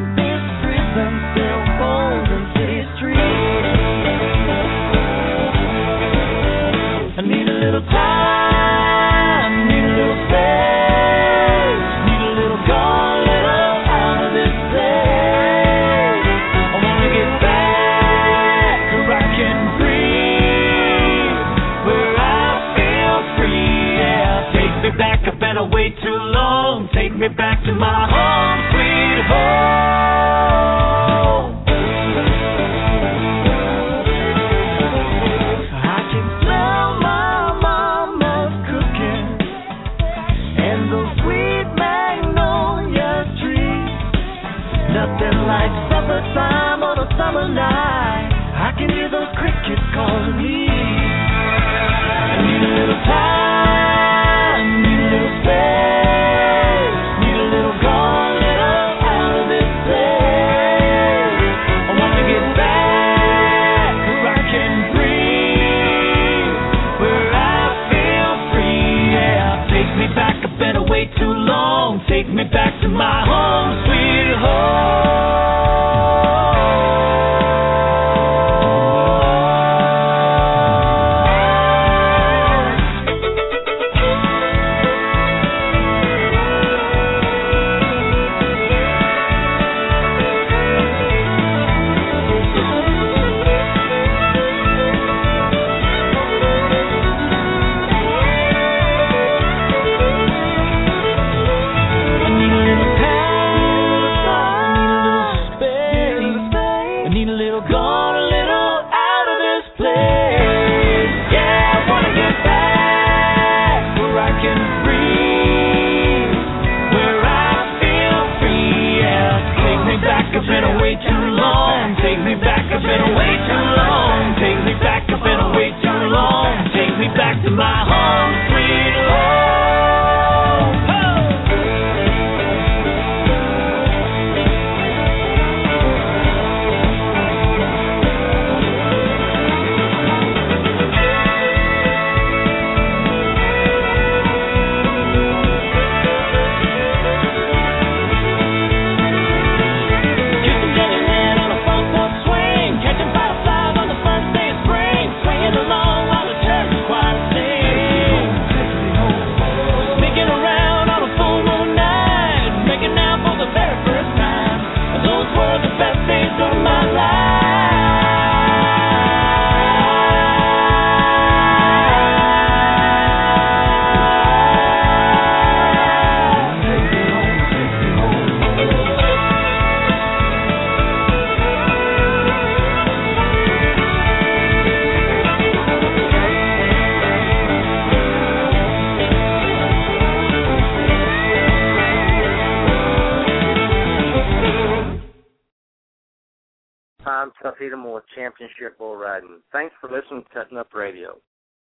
Way too long, take me back to my home, sweet home. I can smell my mama's cooking and those sweet magnolia trees. Nothing like summertime on a summer night. I can hear those crickets calling me. I need a little time. Take me back to my home, sweet home. time, Tuff Heat 'em with championship bull riding. Thanks for listening to Cutting Up Radio.